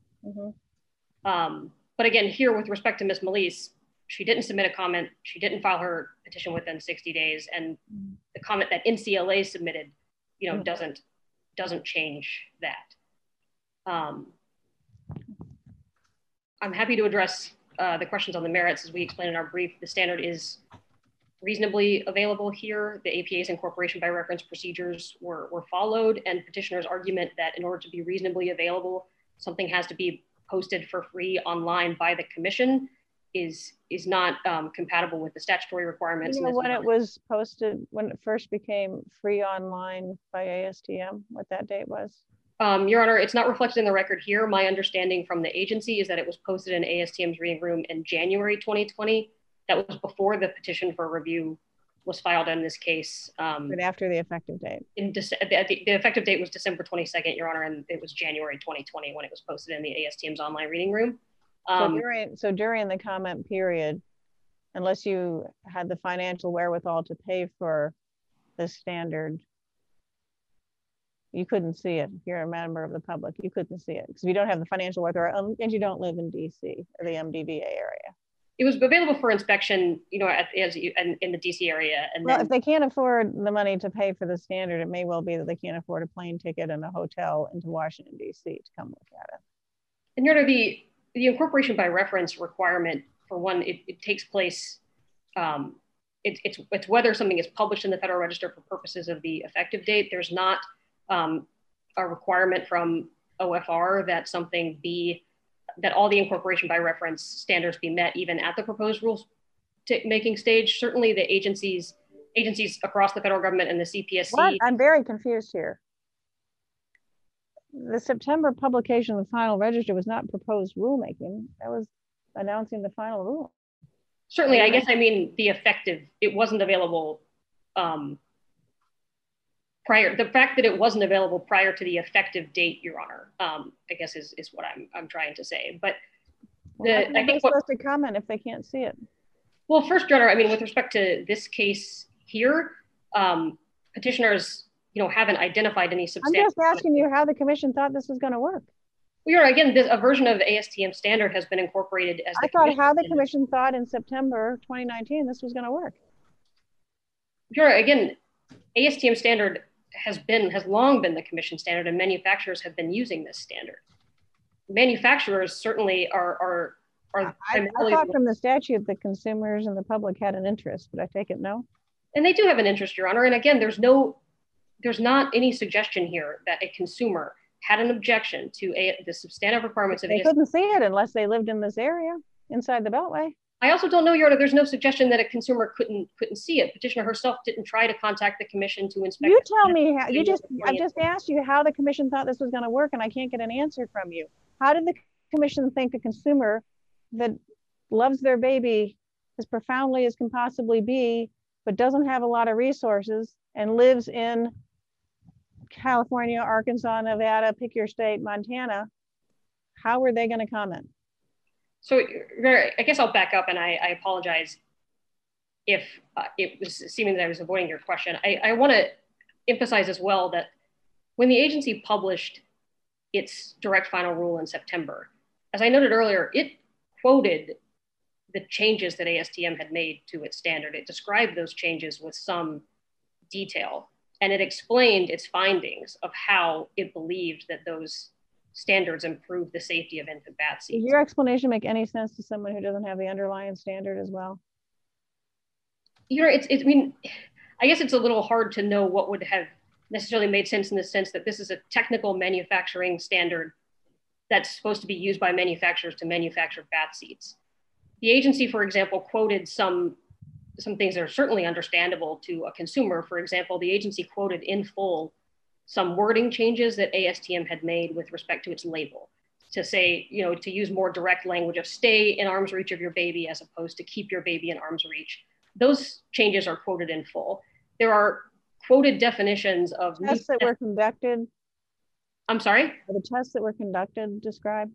S6: Honor. But again, here with respect to Ms. Melise, she didn't submit a comment. She didn't file her petition within 60 days, and the comment that NCLA submitted, doesn't change that. I'm happy to address the questions on the merits. As we explained in our brief, the standard is reasonably available here. The APA's incorporation by reference procedures were followed, and petitioner's argument that in order to be reasonably available, something has to be posted for free online by the commission is not compatible with the statutory requirements.
S4: When it was posted, when it first became free online by ASTM, what that date was?
S6: Your Honor, it's not reflected in the record here. My understanding from the agency is that it was posted in ASTM's reading room in January 2020. That was before the petition for review was filed in this case.
S4: But after the effective date?
S6: The effective date was December 22nd, Your Honor, and it was January 2020 when it was posted in the ASTM's online reading room.
S4: So during the comment period, unless you had the financial wherewithal to pay for the standard, you couldn't see it. If you're a member of the public, you couldn't see it because you don't have the financial wherewithal and you don't live in DC or the MDVA area.
S6: It was available for inspection, in the DC area. And
S4: well, if they can't afford the money to pay for the standard, it may well be that they can't afford a plane ticket and a hotel into Washington, DC to come look at it.
S6: And Your Honor, the incorporation by reference requirement, for one, it takes place, it's whether something is published in the Federal Register for purposes of the effective date. There's not a requirement from OFR that something that all the incorporation by reference standards be met even at the proposed rules making stage. Certainly the agencies across the federal government and the CPSC.
S4: What? I'm very confused here. The September publication of the final register was not proposed rulemaking. That was announcing the final rule.
S6: Certainly, I guess I mean the effective, it wasn't available prior, the fact that it wasn't available prior to the effective date, Your Honor, I guess is what I'm trying to say. But
S4: I think supposed to comment if they can't see it.
S6: Well, first, Your Honor, I mean, with respect to this case here, petitioners, haven't identified any substantial.
S4: I'm just asking you how the commission thought this was going to work.
S6: Well, Your Honor, again, a version of the ASTM standard has been incorporated as
S4: I thought how the commission thought in September 2019 this was going to work.
S6: Your Honor, again, ASTM standard has long been the commission standard, and manufacturers have been using this standard. Manufacturers certainly are
S4: I thought from the statute that consumers and the public had an interest, but I take it no?
S6: And they do have an interest, Your Honor. And again, there's not any suggestion here that a consumer had an objection to the substantive requirements of
S4: They couldn't see it unless they lived in this area inside the Beltway.
S6: I also don't know, Your Honor, there's no suggestion that a consumer couldn't see it. Petitioner herself didn't try to contact the commission to inspect.
S4: You tell me how, I've just asked you how the commission thought this was going to work, and I can't get an answer from you. How did the commission think a consumer that loves their baby as profoundly as can possibly be, but doesn't have a lot of resources and lives in California, Arkansas, Nevada, pick your state, Montana, how were they going to comment?
S6: So I guess I'll back up, and I apologize if it was seeming that I was avoiding your question. I want to emphasize as well that when the agency published its direct final rule in September, as I noted earlier, it quoted the changes that ASTM had made to its standard. It described those changes with some detail, and it explained its findings of how it believed that those standards improve the safety of infant bath seats.
S4: Does your explanation make any sense to someone who doesn't have the underlying standard as well?
S6: You know, I mean, I guess it's a little hard to know what would have necessarily made sense in the sense that this is a technical manufacturing standard that's supposed to be used by manufacturers to manufacture bath seats. The agency, for example, quoted some things that are certainly understandable to a consumer. For example, the agency quoted in full some wording changes that ASTM had made with respect to its label to say, you know, to use more direct language of stay in arm's reach of your baby as opposed to keep your baby in arm's reach. Those changes are quoted in full. There are quoted definitions of
S4: tests that were conducted.
S6: I'm sorry?
S4: Are the tests that were conducted described?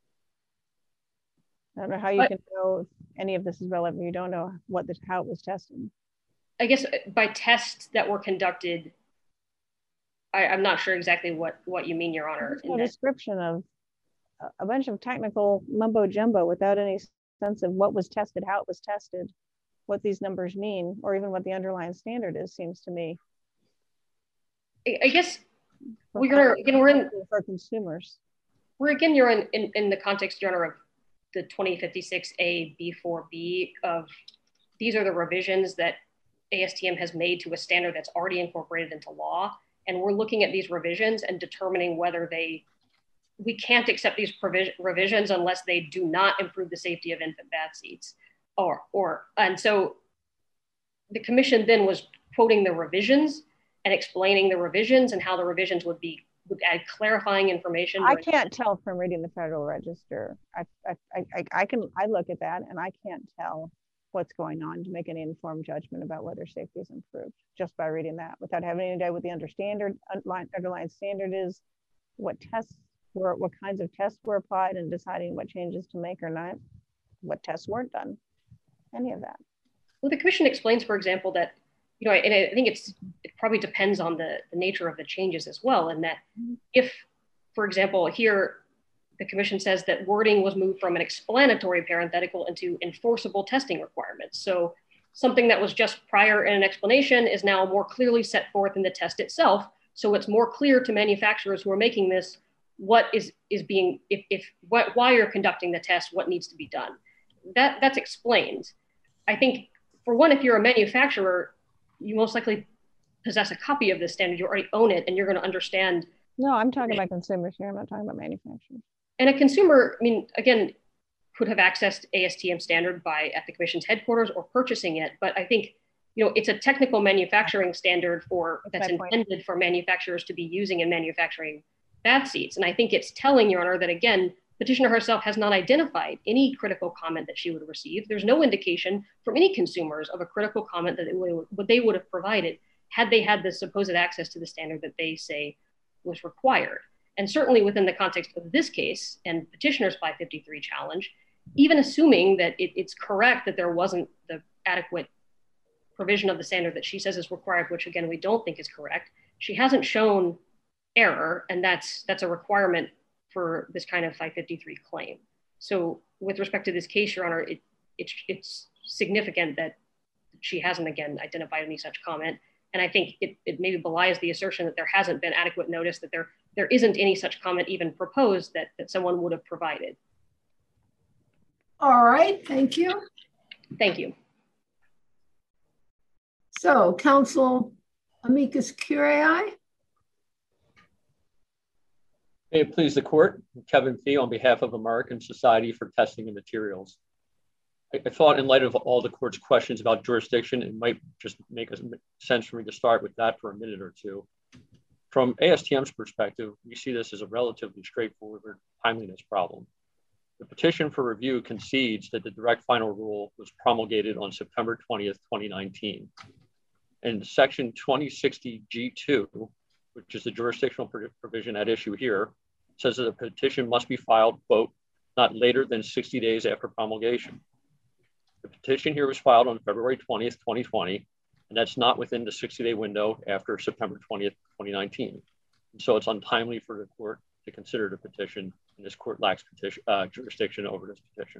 S4: I don't know how you can know if any of this is relevant. You don't know how it was tested.
S6: I guess by tests that were conducted, I'm not sure exactly what you mean, Your Honor.
S4: A description of a bunch of technical mumbo jumbo without any sense of what was tested, how it was tested, what these numbers mean, or even what the underlying standard is, seems to me.
S6: I guess we're in
S4: for consumers.
S6: You're in the context, Your Honor, of the 2056A B4B of these are the revisions that ASTM has made to a standard that's already incorporated into law. And we're looking at these revisions and determining whether we can't accept these revisions unless they do not improve the safety of infant bath seats. And so the commission then was quoting the revisions and explaining the revisions and how the revisions would add clarifying information.
S4: I can't tell from reading the Federal Register. I look at that and I can't tell what's going on to make any informed judgment about whether safety is improved just by reading that without having any idea what the underlying standard is, what kinds of tests were applied, and deciding what changes to make or not, what tests weren't done, any of that.
S6: Well, the commission explains, for example, that, you know, and I think it probably depends on the nature of the changes as well. And that if, for example, here, the commission says that wording was moved from an explanatory parenthetical into enforceable testing requirements. So something that was just prior in an explanation is now more clearly set forth in the test itself. So it's more clear to manufacturers who are making this, what is being, why you're conducting the test, what needs to be done. That's explained. I think, for one, if you're a manufacturer, you most likely possess a copy of this standard, you already own it, and you're going to understand.
S4: No, I'm talking about consumers here. I'm not talking about manufacturers.
S6: And a consumer, I mean, again, could have accessed ASTM standard at the commission's headquarters or purchasing it. But I think, you know, it's a technical manufacturing standard that's intended for manufacturers to be using in manufacturing bath seats. And I think it's telling, Your Honor, that again, petitioner herself has not identified any critical comment that she would receive. There's no indication from any consumers of a critical comment that they would have provided had they had the supposed access to the standard that they say was required. And certainly within the context of this case and petitioner's 553 challenge, even assuming that it's correct that there wasn't the adequate provision of the standard that she says is required, which again, we don't think is correct, she hasn't shown error, and that's a requirement for this kind of 553 claim. So with respect to this case, Your Honor, it's significant that she hasn't, again, identified any such comment. And I think it maybe belies the assertion that there hasn't been adequate notice, that there isn't any such comment even proposed that someone would have provided.
S3: All right, thank you.
S6: Thank you.
S3: So, counsel amicus curiae.
S7: May it please the court, Kevin Fee on behalf of American Society for Testing and Materials. I thought in light of all the court's questions about jurisdiction, it might just make sense for me to start with that for a minute or two. From ASTM's perspective, we see this as a relatively straightforward timeliness problem. The petition for review concedes that the direct final rule was promulgated on September 20th, 2019. And section 2060 G2, which is the jurisdictional provision at issue here, says that a petition must be filed, quote, not later than 60 days after promulgation. The petition here was filed on February 20th, 2020, and that's not within the 60-day window after September 20th, 2019. And so it's untimely for the court to consider the petition, and this court lacks jurisdiction over this petition.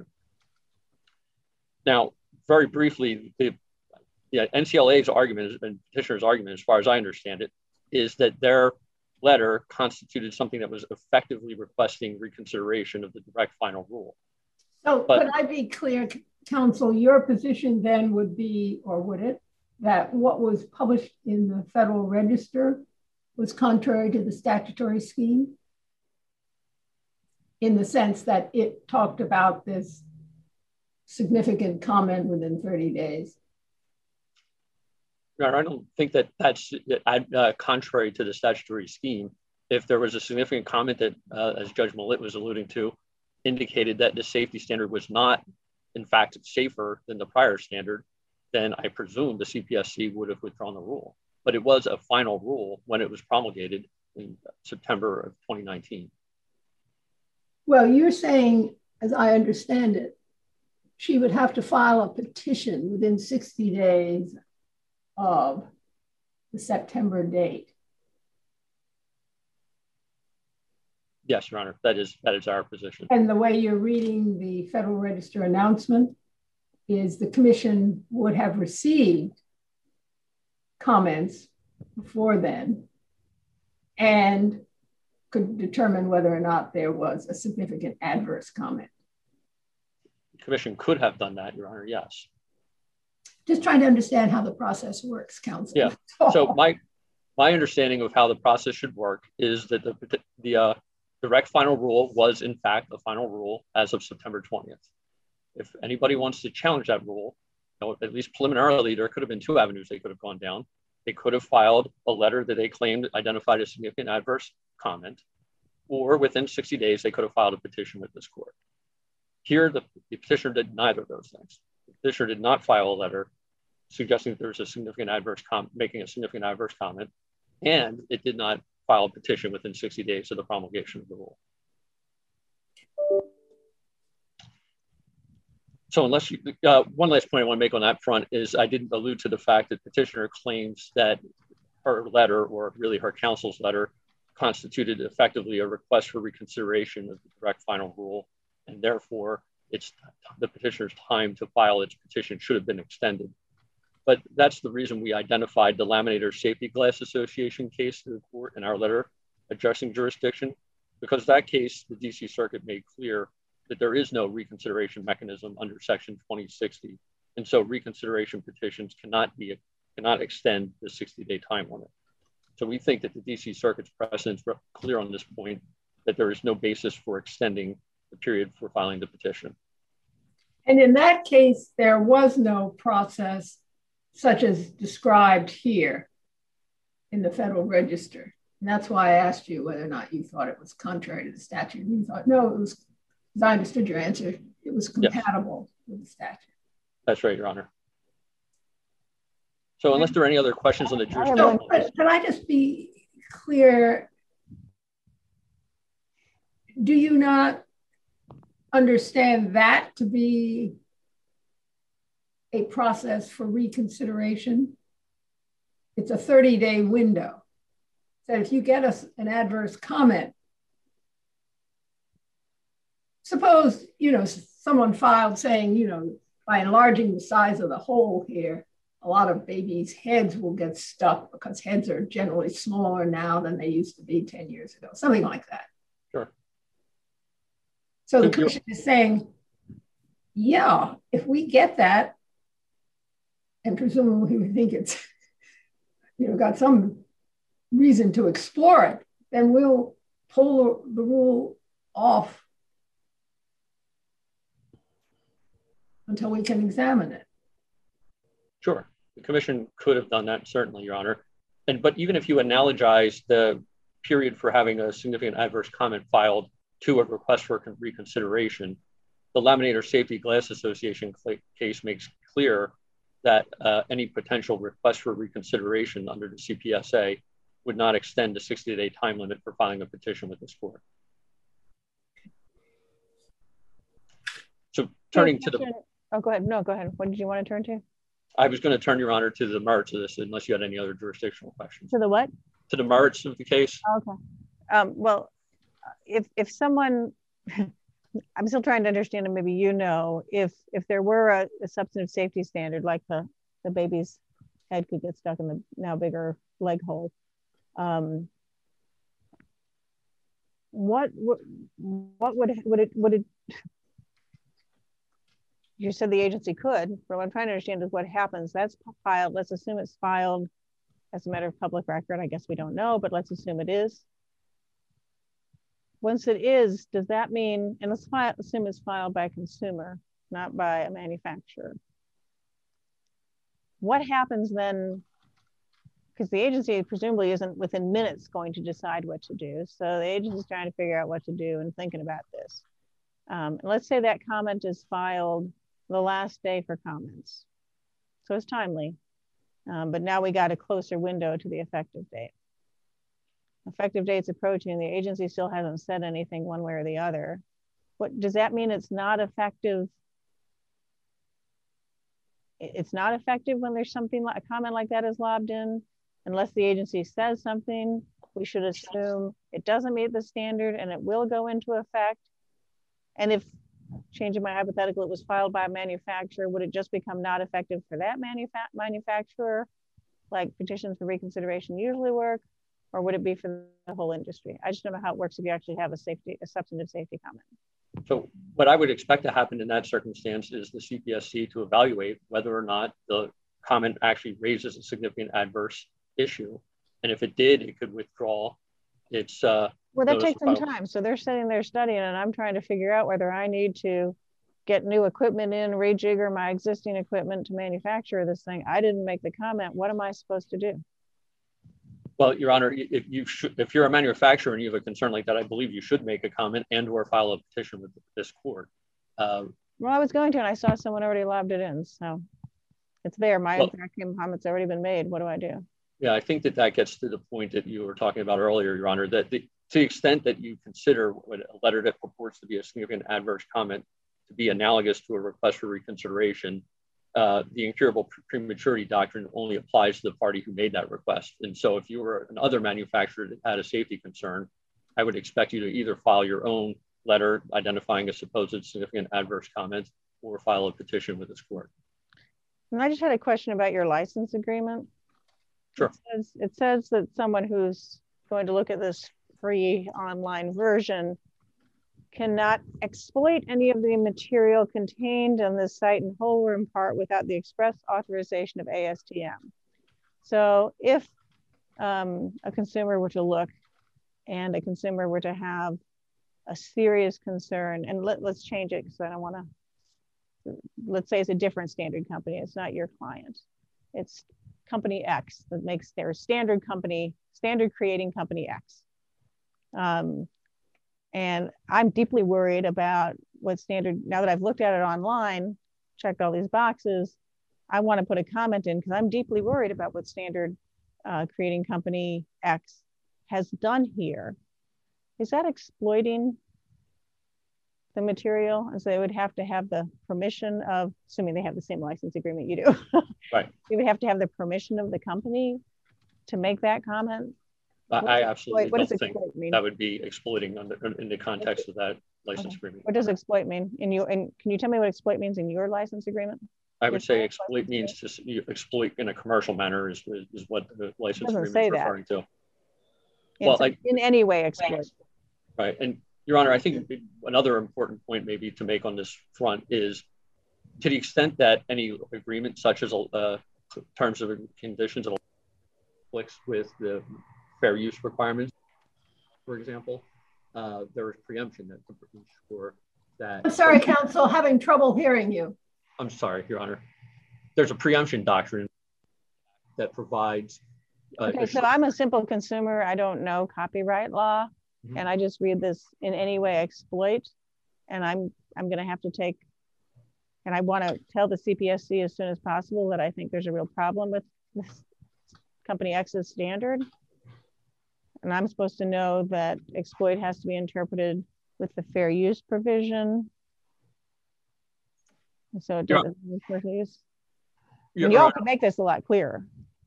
S7: Now, very briefly, the NCLA's argument and petitioner's argument, as far as I understand it, is that their letter constituted something that was effectively requesting reconsideration of the direct final rule.
S3: So could I be clear, counsel, your position then would be, or would it, that what was published in the Federal Register was contrary to the statutory scheme? In the sense that it talked about this significant comment within 30 days.
S7: I don't think that that's contrary to the statutory scheme. If there was a significant comment that, as Judge Millett was alluding to, indicated that the safety standard was not, in fact, safer than the prior standard, then I presume the CPSC would have withdrawn the rule. But it was a final rule when it was promulgated in September of 2019.
S3: Well, you're saying, as I understand it, she would have to file a petition within 60 days of the September date.
S7: Yes, Your Honor, that is our position.
S3: And the way you're reading the Federal Register announcement is the commission would have received comments before then and could determine whether or not there was a significant adverse comment.
S7: The commission could have done that, Your Honor, yes.
S3: Just trying to understand how the process works, counsel.
S7: Yeah, so my understanding of how the process should work is that the direct final rule was in fact the final rule as of September 20th. If anybody wants to challenge that rule, at least preliminarily, there could have been two avenues they could have gone down. They could have filed a letter that they claimed identified a significant adverse comment, or within 60 days, they could have filed a petition with this court. Here, the petitioner did neither of those things. The petitioner did not file a letter suggesting that there was a significant adverse making a significant adverse comment, and it did not file a petition within 60 days of the promulgation of the rule. So unless you, one last point I want to make on that front is I didn't allude to the fact that petitioner claims that her letter, or really her counsel's letter, constituted effectively a request for reconsideration of the direct final rule, and therefore it's the petitioner's time to file its petition should have been extended. But that's the reason we identified the Laminator Safety Glass Association case to the court in our letter addressing jurisdiction, because that case, the DC Circuit made clear that there is no reconsideration mechanism under Section 2060. And so reconsideration petitions cannot extend the 60-day time limit. So we think that the DC Circuit's precedents are clear on this point, that there is no basis for extending the period for filing the petition.
S3: And in that case, there was no process such as described here in the Federal Register. And that's why I asked you whether or not you thought it was contrary to the statute. And you thought, no, it was, as I understood your answer, it was compatible with the statute.
S7: That's right, Your Honor. So unless there are any other questions on the jurisdiction.
S3: Can I just be clear? Do you not understand that to be a process for reconsideration? It's a 30-day window. So if you get an adverse comment, suppose, someone filed saying, by enlarging the size of the hole here, a lot of babies' heads will get stuck because heads are generally smaller now than they used to be 10 years ago, something like that.
S7: Sure.
S3: So the commission is saying, yeah, if we get that, and presumably we think it's, got some reason to explore it, then we'll pull the rule off until we can examine it.
S7: Sure, the commission could have done that, certainly, Your Honor. But even if you analogize the period for having a significant adverse comment filed to a request for reconsideration, the Laminator Safety Glass Association case makes clear that any potential request for reconsideration under the CPSA would not extend the 60-day time limit for filing a petition with this court. So turning to the...
S4: Oh, go ahead. No, go ahead. What did you want to turn to?
S7: I was going to turn, Your Honor, to the merits of this, unless you had any other jurisdictional questions.
S4: To the what?
S7: To the merits of the case.
S4: Okay. Well, if someone, I'm still trying to understand, and maybe if there were a substantive safety standard, like the baby's head could get stuck in the now bigger leg hole, what would it you said the agency could, but what I'm trying to understand is what happens. That's filed. Let's assume it's filed as a matter of public record. I guess we don't know, but let's assume it is. Once it is, does that mean, and let's assume it's filed by a consumer, not by a manufacturer. What happens then? Because the agency presumably isn't within minutes going to decide what to do. So the agency is trying to figure out what to do and thinking about this. And let's say that comment is filed the last day for comments. So it's timely, but now we got a closer window to the effective date. Effective date's approaching, the agency still hasn't said anything one way or the other. What does that mean? It's not effective? It's not effective when there's something like a comment like that is lobbed in, unless the agency says something. We should assume it doesn't meet the standard and it will go into effect. And if, changing my hypothetical, it was filed by a manufacturer, would it just become not effective for that manufacturer, like petitions for reconsideration usually work, or would it be for the whole industry? I just don't know how it works if you actually have a substantive safety comment.
S7: So what I would expect to happen in that circumstance is the CPSC to evaluate whether or not the comment actually raises a significant adverse issue. And if it did, it could withdraw its
S4: well, that takes some time. So they're sitting there studying, and I'm trying to figure out whether I need to get new equipment in, rejigger my existing equipment to manufacture this thing. I didn't make the comment. What am I supposed to do?
S7: Well, Your Honor, if you're a manufacturer and you have a concern like that, I believe you should make a comment and or file a petition with this court.
S4: Well, I was going to, and I saw someone already lobbed it in. So it's there. My comment's already been made. What do I do?
S7: Yeah, I think that gets to the point that you were talking about earlier, Your Honor, that to the extent that you consider what a letter that purports to be a significant adverse comment to be analogous to a request for reconsideration, the incurable prematurity doctrine only applies to the party who made that request. And so if you were another manufacturer that had a safety concern, I would expect you to either file your own letter identifying a supposed significant adverse comment or file a petition with this court.
S4: And I just had a question about your license agreement.
S7: Sure.
S4: It says that someone who's going to look at this free online version cannot exploit any of the material contained on this site in whole or in part without the express authorization of ASTM. So if a consumer were to look and a consumer were to have a serious concern, and let's change it because I don't want to, let's say it's a different standard company, it's not your client. It's company X that makes their standard creating company X. And I'm deeply worried about what standard, now that I've looked at it online, checked all these boxes, I want to put a comment in because I'm deeply worried about what standard creating company X has done here. Is that exploiting the material? And so they would have to have the permission of, assuming they have the same license agreement you do.
S7: Right.
S4: You would have to have the permission of the company to make that comment.
S7: I absolutely don't think
S4: mean?
S7: That would be exploiting in the context of that license agreement.
S4: What does exploit mean? And can you tell me what exploit means in your license agreement?
S7: I would say exploit means to exploit in a commercial manner is what the license agreement is referring to.
S4: Well, in any way exploit.
S7: Right. And Your Honor, I think another important point maybe to make on this front is to the extent that any agreement such as terms of conditions that conflicts with the fair use requirements, for example, there is preemption that to ensure that.
S3: I'm sorry, counsel, having trouble hearing you.
S7: I'm sorry, Your Honor. There's a preemption doctrine that provides.
S4: Okay, so I'm a simple consumer. I don't know copyright law, and I just read this in any way exploit, and I'm going to have to take, and I want to tell the CPSC as soon as possible that I think there's a real problem with this company X's standard, and I'm supposed to know that exploit has to be interpreted with the fair use provision. So it doesn't use. You all can make this a lot clearer.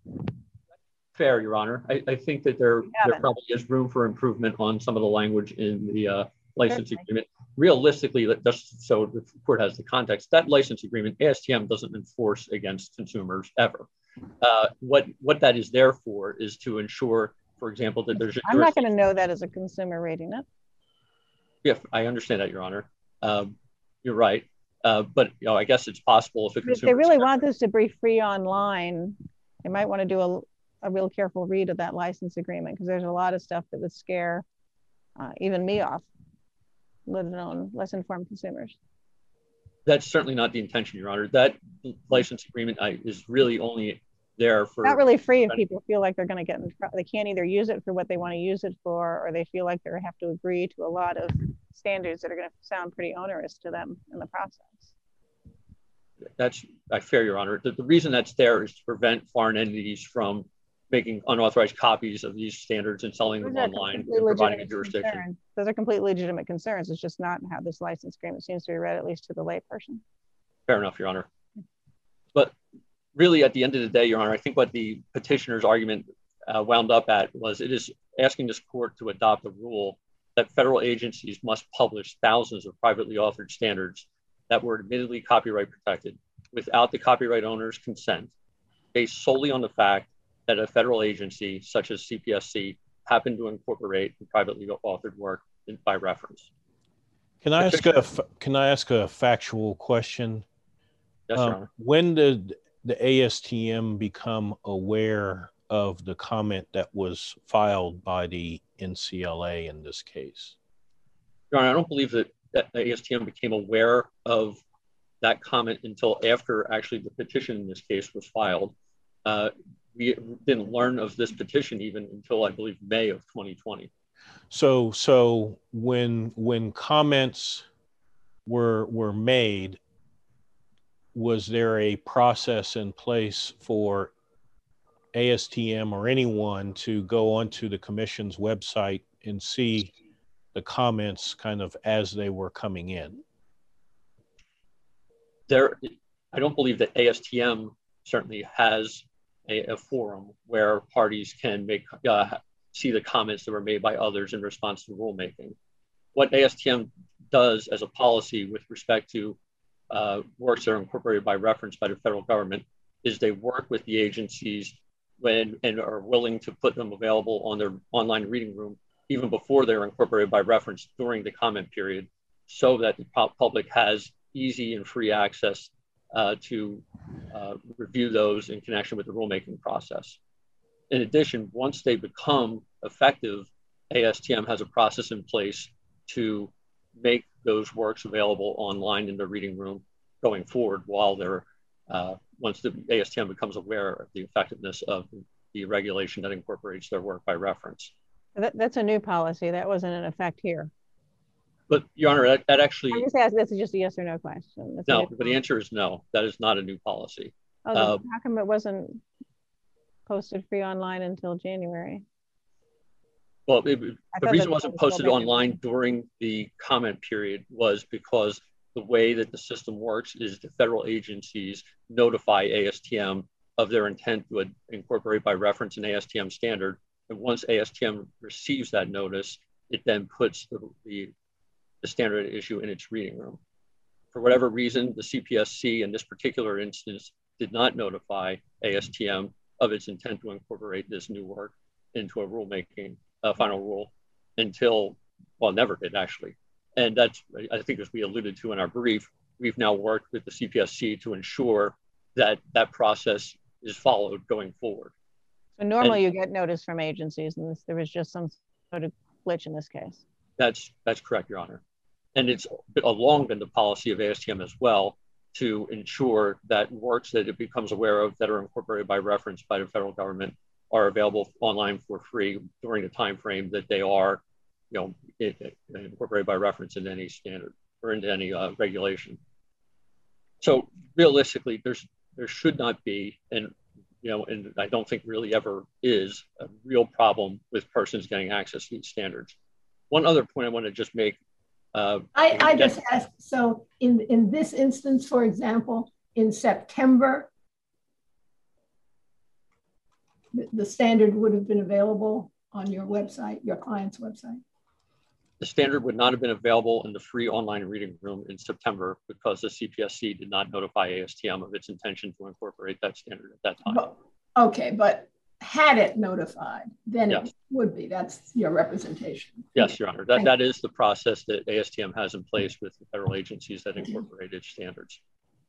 S7: Fair, Your Honor. I think that there probably is room for improvement on some of the language in the license agreement. Realistically, just so the court has the context, that license agreement, ASTM doesn't enforce against consumers ever. What that is there for is to ensure, for example, that there's.
S4: I'm not going to know that as a consumer reading it.
S7: Yeah, I understand that, Your Honor. You're right. But I guess it's possible if a consumer.
S4: If they really want this to be free online, they might want to do a real careful read of that license agreement, because there's a lot of stuff that would scare even me off, let alone less informed consumers.
S7: That's certainly not the intention, Your Honor. That license agreement is really only there for.
S4: Not really free if people feel like they're going to get in trouble. They can't either use it for what they want to use it for, or they feel like they have to agree to a lot of standards that are going to sound pretty onerous to them in the process.
S7: That's fair, Your Honor. The reason that's there is to prevent foreign entities from making unauthorized copies of these standards and selling them online and providing a jurisdiction.
S4: Those are completely legitimate concerns. It's just not how this license agreement seems to be read, at least to the layperson.
S7: Fair enough, Your Honor. But really, at the end of the day, Your Honor, I think what the petitioner's argument wound up at was it is asking this court to adopt a rule that federal agencies must publish thousands of privately authored standards that were admittedly copyright protected without the copyright owner's consent, based solely on the fact that a federal agency such as CPSC happened to incorporate the privately authored work by reference.
S5: Can I ask a factual question?
S7: Yes, Your Honor.
S5: When did the ASTM become aware of the comment that was filed by the NCLA in this case?
S7: Your Honor, I don't believe that the ASTM became aware of that comment until after actually the petition in this case was filed. We didn't learn of this petition even until I believe May of 2020.
S5: So when comments were made, was there a process in place for ASTM or anyone to go onto the commission's website and see the comments kind of as they were coming in?
S7: I don't believe that ASTM certainly has a forum where parties can see the comments that were made by others in response to rulemaking. What ASTM does as a policy with respect to works that are incorporated by reference by the federal government is they work with the agencies and are willing to put them available on their online reading room even before they're incorporated by reference during the comment period, so that the public has easy and free access to review those in connection with the rulemaking process. In addition, once they become effective, ASTM has a process in place to make those works available online in the reading room going forward while they're, once the ASTM becomes aware of the effectiveness of the regulation that incorporates their work by reference.
S4: That's a new policy. That wasn't in effect here.
S7: But Your Honor, that actually—
S4: I'm just asking, this is just a yes or no question.
S7: No, but the answer is no. That is not a new policy.
S4: Oh, how come it wasn't posted free online until January?
S7: Well, the reason it wasn't posted online during the comment period was because the way that the system works is the federal agencies notify ASTM of their intent to incorporate by reference an ASTM standard. And once ASTM receives that notice, it then puts the standard issue in its reading room. For whatever reason, the CPSC in this particular instance did not notify ASTM of its intent to incorporate this new work into a rulemaking final rule until, well, never did actually. And that's, I think, as we alluded to in our brief, we've now worked with the CPSC to ensure that that process is followed going forward.
S4: So normally you get notice from agencies, and there was just some sort of glitch in this case.
S7: That's correct, Your Honor. And it's long been the policy of ASTM as well to ensure that works that it becomes aware of that are incorporated by reference by the federal government are available online for free during the time frame that they are, incorporated by reference in any standard or into any regulation. So realistically, there should not be, and I don't think really ever is, a real problem with persons getting access to these standards. One other point I want to just make.
S3: I just asked, so in this instance, for example, in September, the standard would have been available on your website, your client's website?
S7: The standard would not have been available in the free online reading room in September because the CPSC did not notify ASTM of its intention to incorporate that standard at that time.
S3: Okay, but had it notified, then yes, it would be. That's your representation.
S7: Yes, Your Honor. That is the process that ASTM has in place with the federal agencies that incorporate its standards.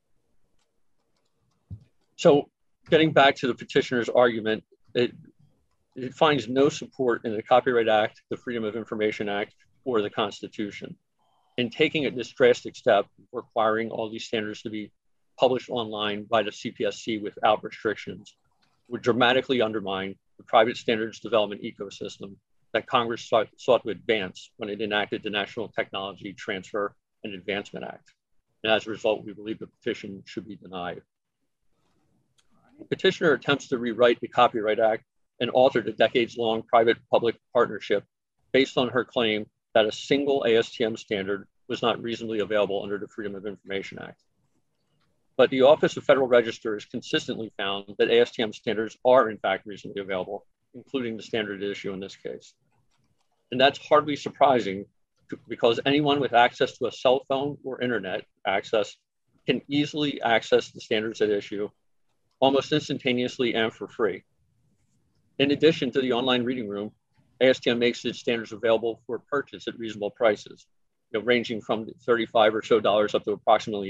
S7: So getting back to the petitioner's argument, it finds no support in the Copyright Act, the Freedom of Information Act, or the Constitution. In taking this drastic step, requiring all these standards to be published online by the CPSC without restrictions would dramatically undermine the private standards development ecosystem that Congress sought to advance when it enacted the National Technology Transfer and Advancement Act. And as a result, we believe the petition should be denied. The petitioner attempts to rewrite the Copyright Act and alter the decades-long private-public partnership based on her claim that a single ASTM standard was not reasonably available under the Freedom of Information Act. But the Office of Federal Register has consistently found that ASTM standards are in fact reasonably available, including the standard issue in this case. And that's hardly surprising because anyone with access to a cell phone or internet access can easily access the standards at issue almost instantaneously and for free. In addition to the online reading room, ASTM makes its standards available for purchase at reasonable prices, ranging from $35 or so up to approximately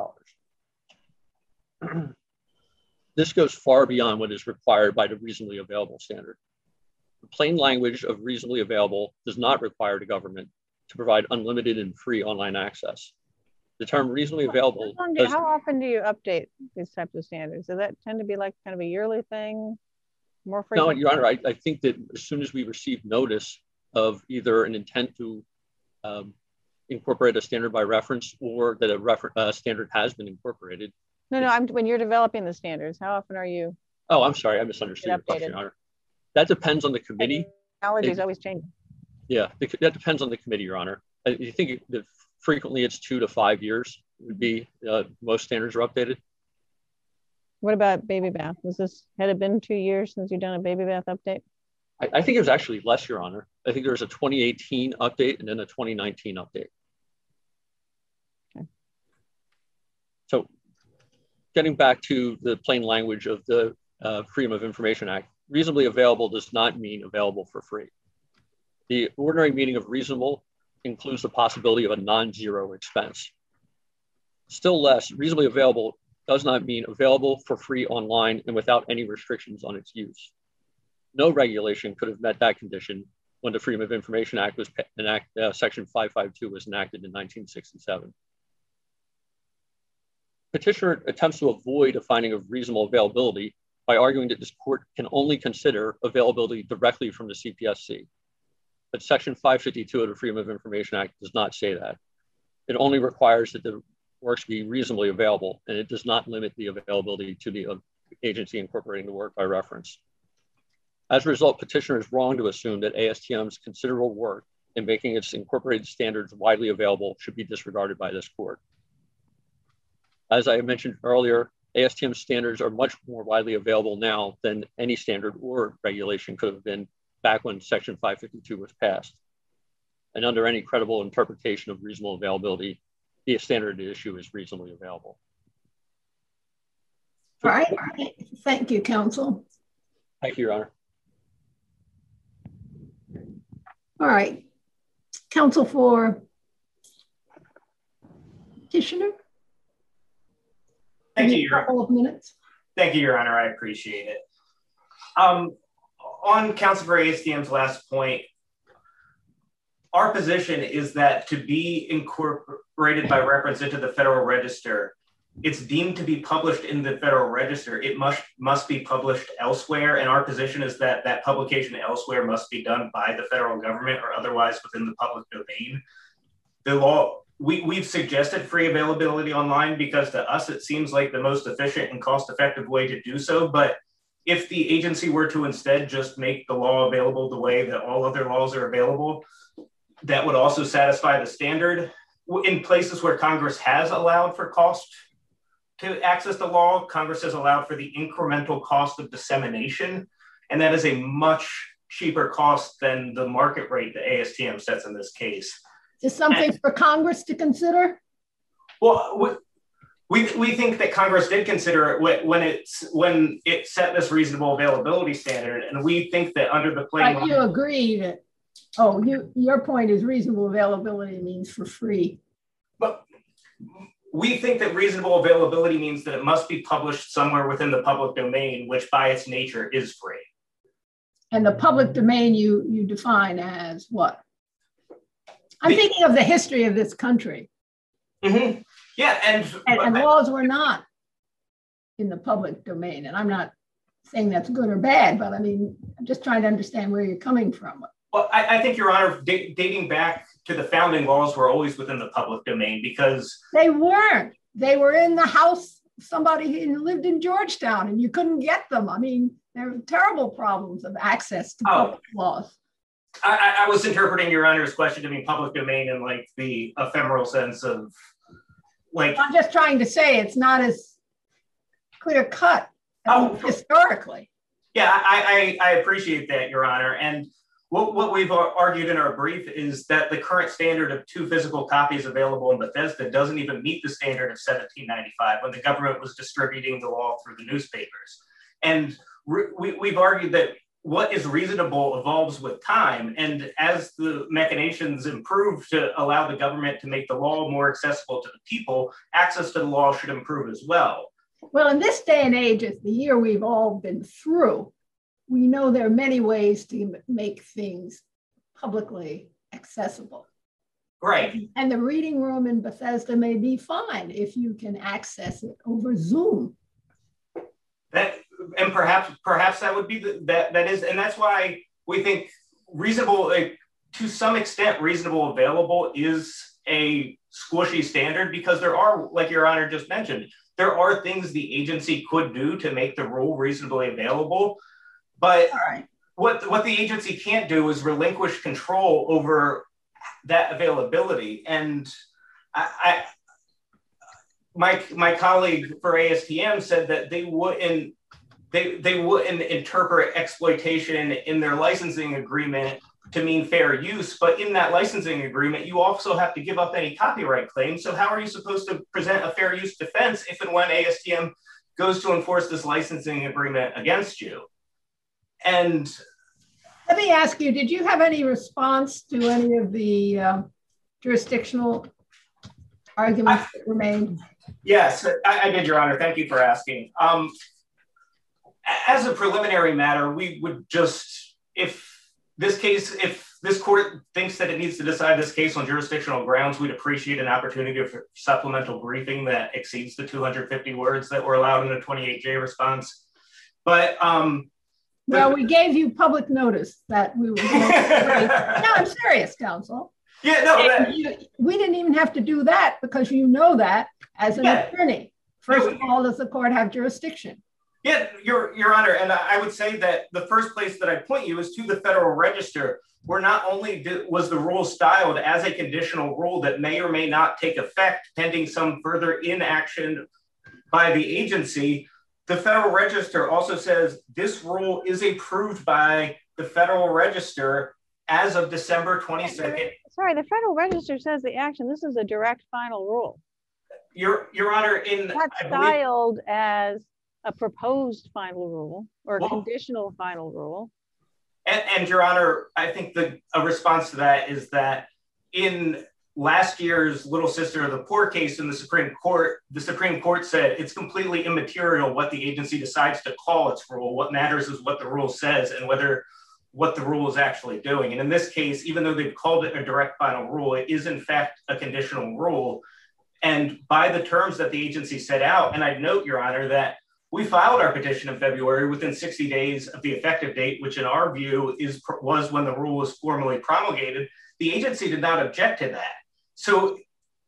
S7: $80. This goes far beyond what is required by the reasonably available standard. The plain language of reasonably available does not require the government to provide unlimited and free online access. The term reasonably available.
S4: How often do you update these types of standards? Does that tend to be like kind of a yearly thing? More frequent?
S7: No, Your Honor, I think that as soon as we receive notice of either an intent to incorporate a standard by reference or that a standard has been incorporated.
S4: No, when you're developing the standards, how often are you?
S7: Oh, I'm sorry, I misunderstood your question, Your Honor. That depends on the committee.
S4: Technology is always changing.
S7: Yeah, that depends on the committee, Your Honor. I think that frequently it's 2 to 5 years would be most standards are updated.
S4: What about Baby Bath? Had it been 2 years since you've done a Baby Bath update?
S7: I think it was actually less, Your Honor. I think there was a 2018 update and then a 2019 update.
S4: Okay.
S7: So getting back to the plain language of the Freedom of Information Act, reasonably available does not mean available for free. The ordinary meaning of reasonable includes the possibility of a non-zero expense. Still less, reasonably available does not mean available for free online and without any restrictions on its use. No regulation could have met that condition when the Freedom of Information Act was Section 552 was enacted in 1967. Petitioner attempts to avoid a finding of reasonable availability by arguing that this court can only consider availability directly from the CPSC. But Section 552 of the Freedom of Information Act does not say that. It only requires that the works be reasonably available, and it does not limit the availability to the agency incorporating the work by reference. As a result, petitioner is wrong to assume that ASTM's considerable work in making its incorporated standards widely available should be disregarded by this court. As I mentioned earlier, ASTM standards are much more widely available now than any standard or regulation could have been back when Section 552 was passed. And under any credible interpretation of reasonable availability, the standard issue is reasonably available.
S3: All right. Thank you, counsel.
S7: Thank you, Your Honor.
S3: All right. Counsel for petitioner.
S2: Thank you,
S3: Your Honor. A couple of minutes.
S2: Thank you, Your Honor. I appreciate it. On Counsel for ASTM's last point, our position is that to be incorporated by reference into the Federal Register, it's deemed to be published in the Federal Register. It must be published elsewhere, and our position is that that publication elsewhere must be done by the federal government or otherwise within the public domain. The law, we've suggested free availability online because to us it seems like the most efficient and cost-effective way to do so, but if the agency were to instead just make the law available the way that all other laws are available, that would also satisfy the standard. In places where Congress has allowed for cost to access the law, Congress has allowed for the incremental cost of dissemination, and that is a much cheaper cost than the market rate that ASTM sets in this case.
S3: Is this something for Congress to consider?
S2: Well, we think that Congress did consider it when it set this reasonable availability standard, and we think that under the plain
S3: law, you agree that your point is reasonable availability means for free.
S2: But we think that reasonable availability means that it must be published somewhere within the public domain, which by its nature is free.
S3: And the public domain you define as what? I'm thinking of the history of this country.
S2: Mm-hmm. Yeah,
S3: and laws were not in the public domain. And I'm not saying that's good or bad, but I mean, I'm just trying to understand where you're coming from.
S2: Well, I think, Your Honor, dating back to the founding laws were always within the public domain because...
S3: They weren't. They were in the house. Somebody lived in Georgetown and you couldn't get them. I mean, there were terrible problems of access to public laws.
S2: I was interpreting Your Honor's question to mean public domain in like the ephemeral sense of like...
S3: I'm just trying to say it's not as clear cut historically.
S2: Yeah, I appreciate that, Your Honor. And what we've argued in our brief is that the current standard of 2 physical copies available in Bethesda doesn't even meet the standard of 1795 when the government was distributing the law through the newspapers. And we've argued that what is reasonable evolves with time. And as the machinations improve to allow the government to make the law more accessible to the people, access to the law should improve as well.
S3: Well, in this day and age, as the year we've all been through, we know there are many ways to make things publicly accessible.
S2: Right.
S3: And the reading room in Bethesda may be fine if you can access it over Zoom.
S2: And perhaps that would be that is, and that's why we think reasonable, to some extent, reasonable available is a squishy standard because there are, like Your Honor just mentioned, there are things the agency could do to make the rule reasonably available. But what the agency can't do is relinquish control over that availability. And my colleague for ASTM said that they wouldn't interpret exploitation in their licensing agreement to mean fair use. But in that licensing agreement, you also have to give up any copyright claims. So how are you supposed to present a fair use defense if and when ASTM goes to enforce this licensing agreement against you? And
S3: let me ask you, did you have any response to any of the jurisdictional arguments that were made? Yes,
S2: I did, Your Honor. Thank you for asking. As a preliminary matter, we would just, if this court thinks that it needs to decide this case on jurisdictional grounds, we'd appreciate an opportunity for supplemental briefing that exceeds the 250 words that were allowed in the 28J response. But
S3: well, we gave you public notice that we were going to No, I'm serious, counsel.
S2: Yeah, no.
S3: We didn't even have to do that because you know that as an attorney. First of all, does the court have jurisdiction?
S2: Yeah, Your Honor, and I would say that the first place that I point you is to the Federal Register, where not only was the rule styled as a conditional rule that may or may not take effect pending some further inaction by the agency, the Federal Register also says this rule is approved by the Federal Register as of December 22nd.
S4: Sorry, the Federal Register says the action, this is a direct final rule.
S2: Your Honor,
S4: that's styled as a proposed final rule or a conditional final rule.
S2: And Your Honor, I think a response to that is that in last year's Little Sister of the Poor case in the Supreme Court said it's completely immaterial what the agency decides to call its rule. What matters is what the rule says and what the rule is actually doing. And in this case, even though they've called it a direct final rule, it is in fact a conditional rule. And by the terms that the agency set out, and I'd note, Your Honor, that we filed our petition in February within 60 days of the effective date, which in our view was when the rule was formally promulgated. The agency did not object to that. So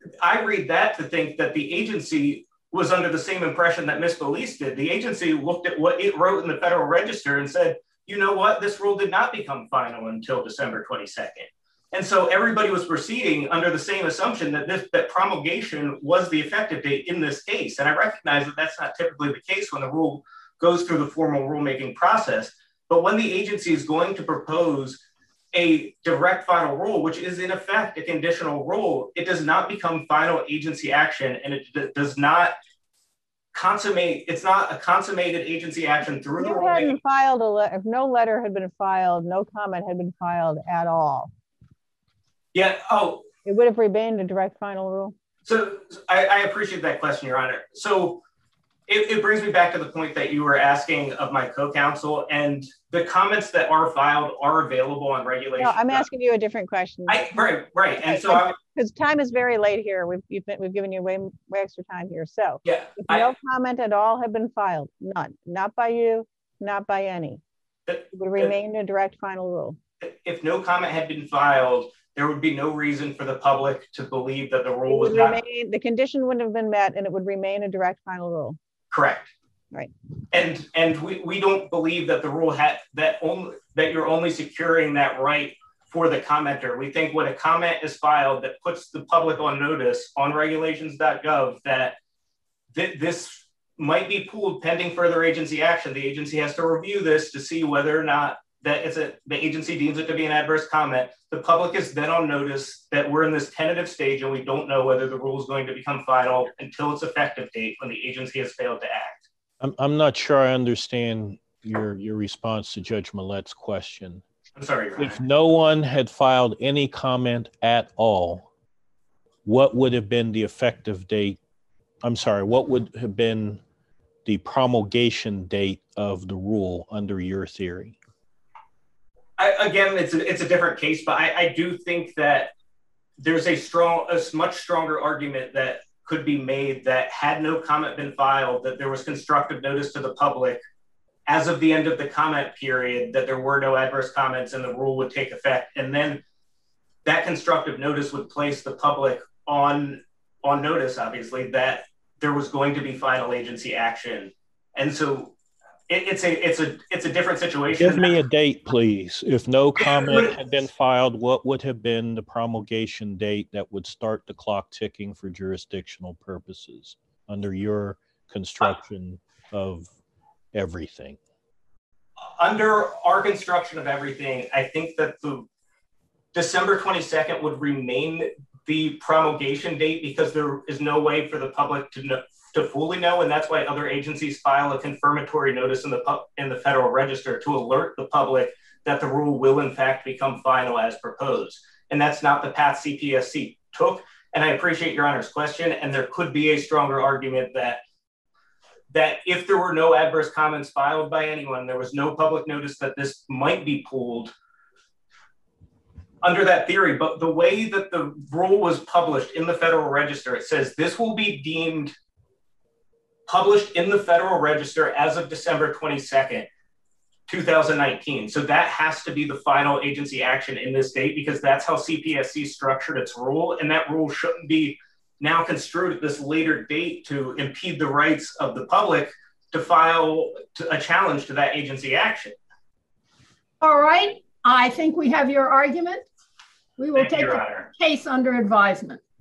S2: I read that to think that the agency was under the same impression that Ms. Belize did. The agency looked at what it wrote in the Federal Register and said, you know what, this rule did not become final until December 22nd. And so everybody was proceeding under the same assumption that promulgation was the effective date in this case. And I recognize that that's not typically the case when the rule goes through the formal rulemaking process. But when the agency is going to propose a direct final rule, which is in effect a conditional rule, it does not become final agency action, and it does not consummate. It's not a consummated agency action through the rulemaking.
S4: Hadn't filed if no letter had been filed, no comment had been filed at all.
S2: Yeah. Oh,
S4: it would have remained a direct final rule.
S2: So I appreciate that question, Your Honor. So it brings me back to the point that you were asking of my co-counsel, and the comments that are filed are available on regulation.
S4: No, I'm asking you a different question.
S2: Right. And so
S4: because time is very late here, we've given you way extra time here. So
S2: yeah,
S4: if no comment at all had been filed, none, not by you, not by any, it would remain a direct final rule.
S2: If no comment had been filed, there would be no reason for the public to believe that the rule was not.
S4: The condition wouldn't have been met, and it would remain a direct final rule.
S2: Correct.
S4: Right.
S2: And we don't believe that the rule that you're only securing that right for the commenter. We think when a comment is filed that puts the public on notice on regulations.gov that this might be pooled pending further agency action. The agency has to review this to see whether or not that the agency deems it to be an adverse comment. The public is then on notice that we're in this tentative stage and we don't know whether the rule is going to become final until its effective date when the agency has failed to act.
S5: I'm not sure I understand your response to Judge Millett's question.
S2: I'm sorry, Your Honor.
S5: If no one had filed any comment at all, what would have been the effective date? I'm sorry, what would have been the promulgation date of the rule under your theory?
S2: Again, it's a different case, but I do think that there's a much stronger argument that could be made that had no comment been filed, that there was constructive notice to the public as of the end of the comment period, that there were no adverse comments and the rule would take effect. And then that constructive notice would place the public on notice, obviously, that there was going to be final agency action. And so it's a different situation.
S5: Give me a date, please. If no comment had been filed, what would have been the promulgation date that would start the clock ticking for jurisdictional purposes under your construction of everything?
S2: Under our construction of everything, I think that the December 22nd would remain the promulgation date because there is no way for the public to fully know, and that's why other agencies file a confirmatory notice in the Federal Register to alert the public that the rule will in fact become final as proposed. And that's not the path CPSC took. And I appreciate Your Honor's question, and there could be a stronger argument that if there were no adverse comments filed by anyone, there was no public notice that this might be pulled under that theory. But the way that the rule was published in the Federal Register, it says this will be deemed published in the Federal Register as of December 22nd, 2019. So that has to be the final agency action in this date because that's how CPSC structured its rule. And that rule shouldn't be now construed at this later date to impede the rights of the public to file a challenge to that agency action.
S3: All right. I think we have your argument. We will take the case under advisement.